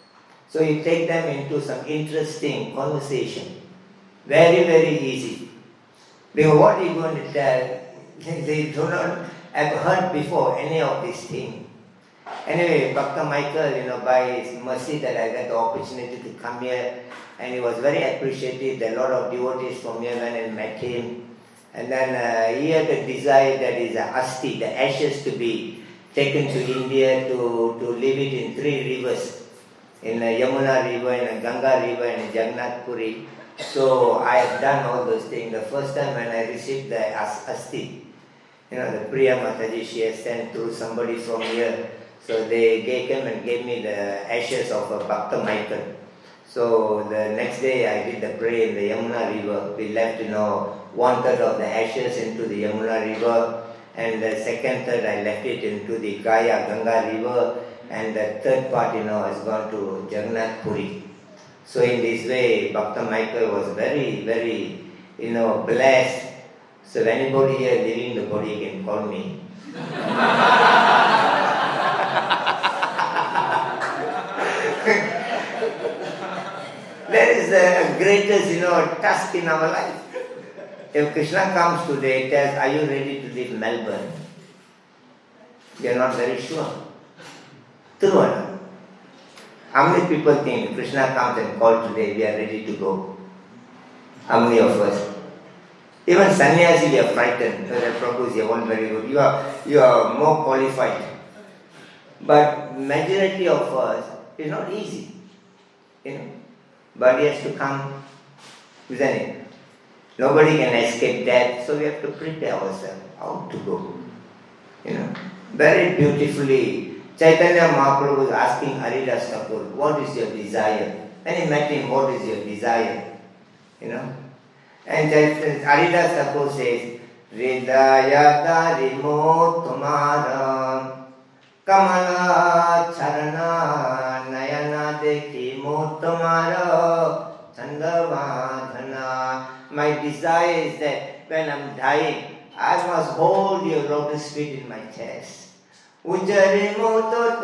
A: So you take them into some interesting conversation. Very, very easy. Because what are you going to tell? They do not have heard before any of these things. Anyway, Bhakta Michael, you know, by his mercy that I got the opportunity to come here, and he was very appreciative. There are a lot of devotees from here went and met him. And then uh, he had a desire that is a asti, the ashes to be taken to India to, to leave it in three rivers. In the Yamuna river, in the Ganga river, and in Jagannath Puri. So I have done all those things. The first time when I received the asti, you know, the Priya Mataji, she has sent through somebody from here. So they gave him and gave me the ashes of a Bhakta Michael. So the next day I did the prayer in the Yamuna river. We left, you know, one third of the ashes into the Yamuna river, and the second third I left it into the Gaya Ganga river, and the third part, you know, has gone to Jagannath Puri. So in this way, Bhakta Michael was very, very, you know, blessed. So if anybody here leaving the body can call me. That is the greatest, you know, task in our life. If Krishna comes today, tells, are you ready to leave Melbourne? We are not very sure. True. How many people think Krishna comes and calls today, we are ready to go? How many of us? Even sannyasi, we are frightened. Prabhu, you are very good. You are, you are more qualified. But majority of us, it's not easy. You know, body has to come, isn't it? Nobody can escape death, so we have to prepare ourselves how to go. You know, very beautifully, Chaitanya Mahaprabhu was asking Haridas Thakur, what is your desire? When he met him, what is your desire? You know, and Haridas Thakur says, Hridaya Darimo Tumara Kamala Charana Nayana Dekhi Tumara Chandavadhana. My desire is that when I'm dying, I must hold your lotus feet in my chest. Ujjari moto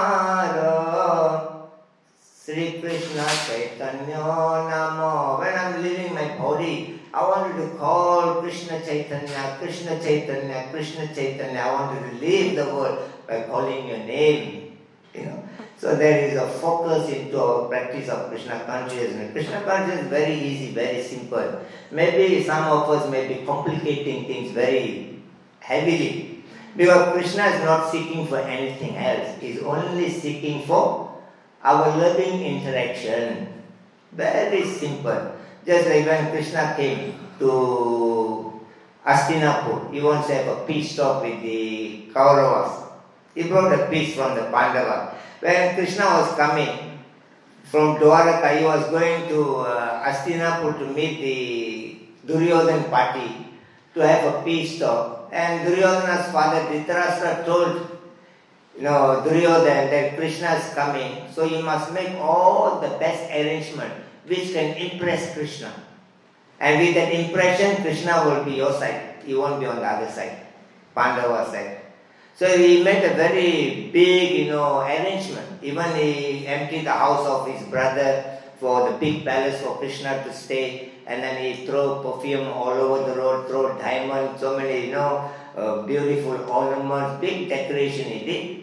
A: tomaro Sri Krishna Chaitanya Namo. When I'm leaving my body, I wanted to call Krishna Chaitanya, Krishna Chaitanya, Krishna Chaitanya. I wanted to leave the world by calling your name. You know. So there is a focus into our practice of Krishna consciousness. Krishna consciousness is very easy, very simple. Maybe some of us may be complicating things very heavily. Because Krishna is not seeking for anything else. He is only seeking for our loving interaction. Very simple. Just like when Krishna came to Hastinapur, he wants to have a peace talk with the Kauravas. He brought a peace from the Pandavas. When Krishna was coming from Dwaraka, he was going to uh, Hastinapur to meet the Duryodhana party to have a peace talk. And Duryodhana's father Dhritarashtra told, you know, Duryodhana that Krishna is coming, so you must make all the best arrangement which can impress Krishna. And with that impression, Krishna will be your side. He won't be on the other side, Pandava side. So he made a very big, you know, arrangement. Even he emptied the house of his brother for the big palace for Krishna to stay. And then he throw perfume all over the road, throw diamonds, so many, you know, uh, beautiful ornaments, big decoration he did.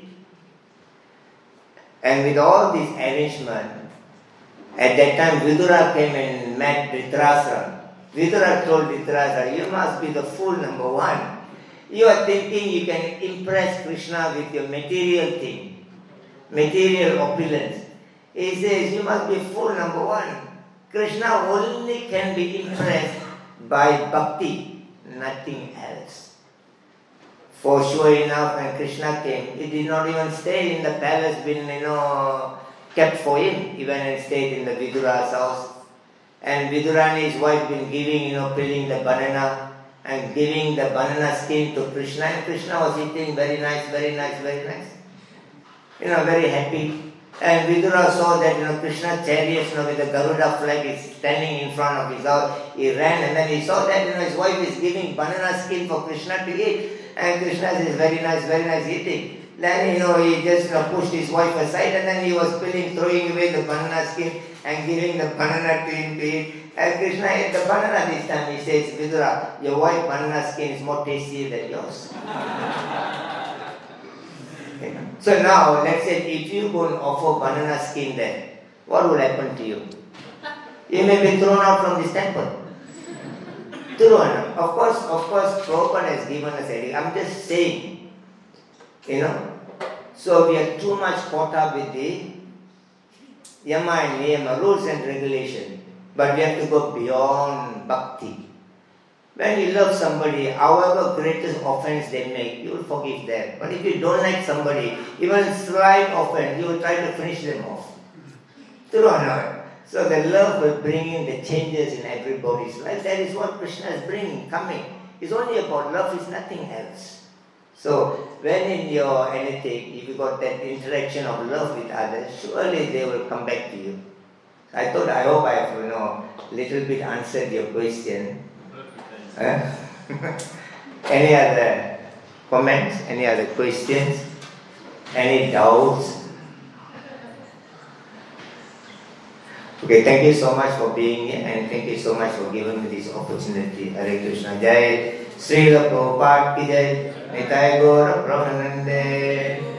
A: And with all this arrangement, at that time Vidura came and met Dhritarashtra. Vidura told Dhritarashtra, you must be the fool number one. You are thinking you can impress Krishna with your material thing, material opulence. He says, you must be fool number one. Krishna only can be impressed by bhakti, nothing else. For sure enough, when Krishna came, he did not even stay in the palace been, you know, kept for him. He went and stayed in the Vidura's house. And Vidura and his wife been giving, you know, peeling the banana and giving the banana skin to Krishna. And Krishna was eating very nice, very nice, very nice. You know, very happy. And Vidura saw that, you know, Krishna's chariot, you know, with the Garuda flag is standing in front of his house. He ran and then he saw that, you know, his wife is giving banana skin for Krishna to eat. And Krishna says, very nice, very nice eating. Then, you know, he just, you know, pushed his wife aside and then he was peeling, throwing away the banana skin and giving the banana to him to eat. And Krishna ate the banana this time. He says, Vidura, your wife's banana skin is more tasty than yours. You know? So now, let's say if you go and offer banana skin there, what will happen to you? You may be thrown out from this temple. Thrown. Of course, of course, Prabhupada has given us a, I'm just saying, you know. So we are too much caught up with the yama and niyama, rules and regulation. But we have to go beyond bhakti. When you love somebody, however greatest offense they make, you will forgive them. But if you don't like somebody, even slight offense, you will try to finish them off. True or not? So the love will bring in the changes in everybody's life. That is what Krishna is bringing, coming. It's only about love, it's nothing else. So when in your anything, if you got that interaction of love with others, surely they will come back to you. I thought, I hope I have, you know, little bit answered your question. Uh, any other comments? Any other questions? Any doubts? Okay, thank you so much for being here and thank you so much for giving me this opportunity. Hare Krishna. Jai Srila Prabhupada ki Jai. Nitai Gaura Pramanande.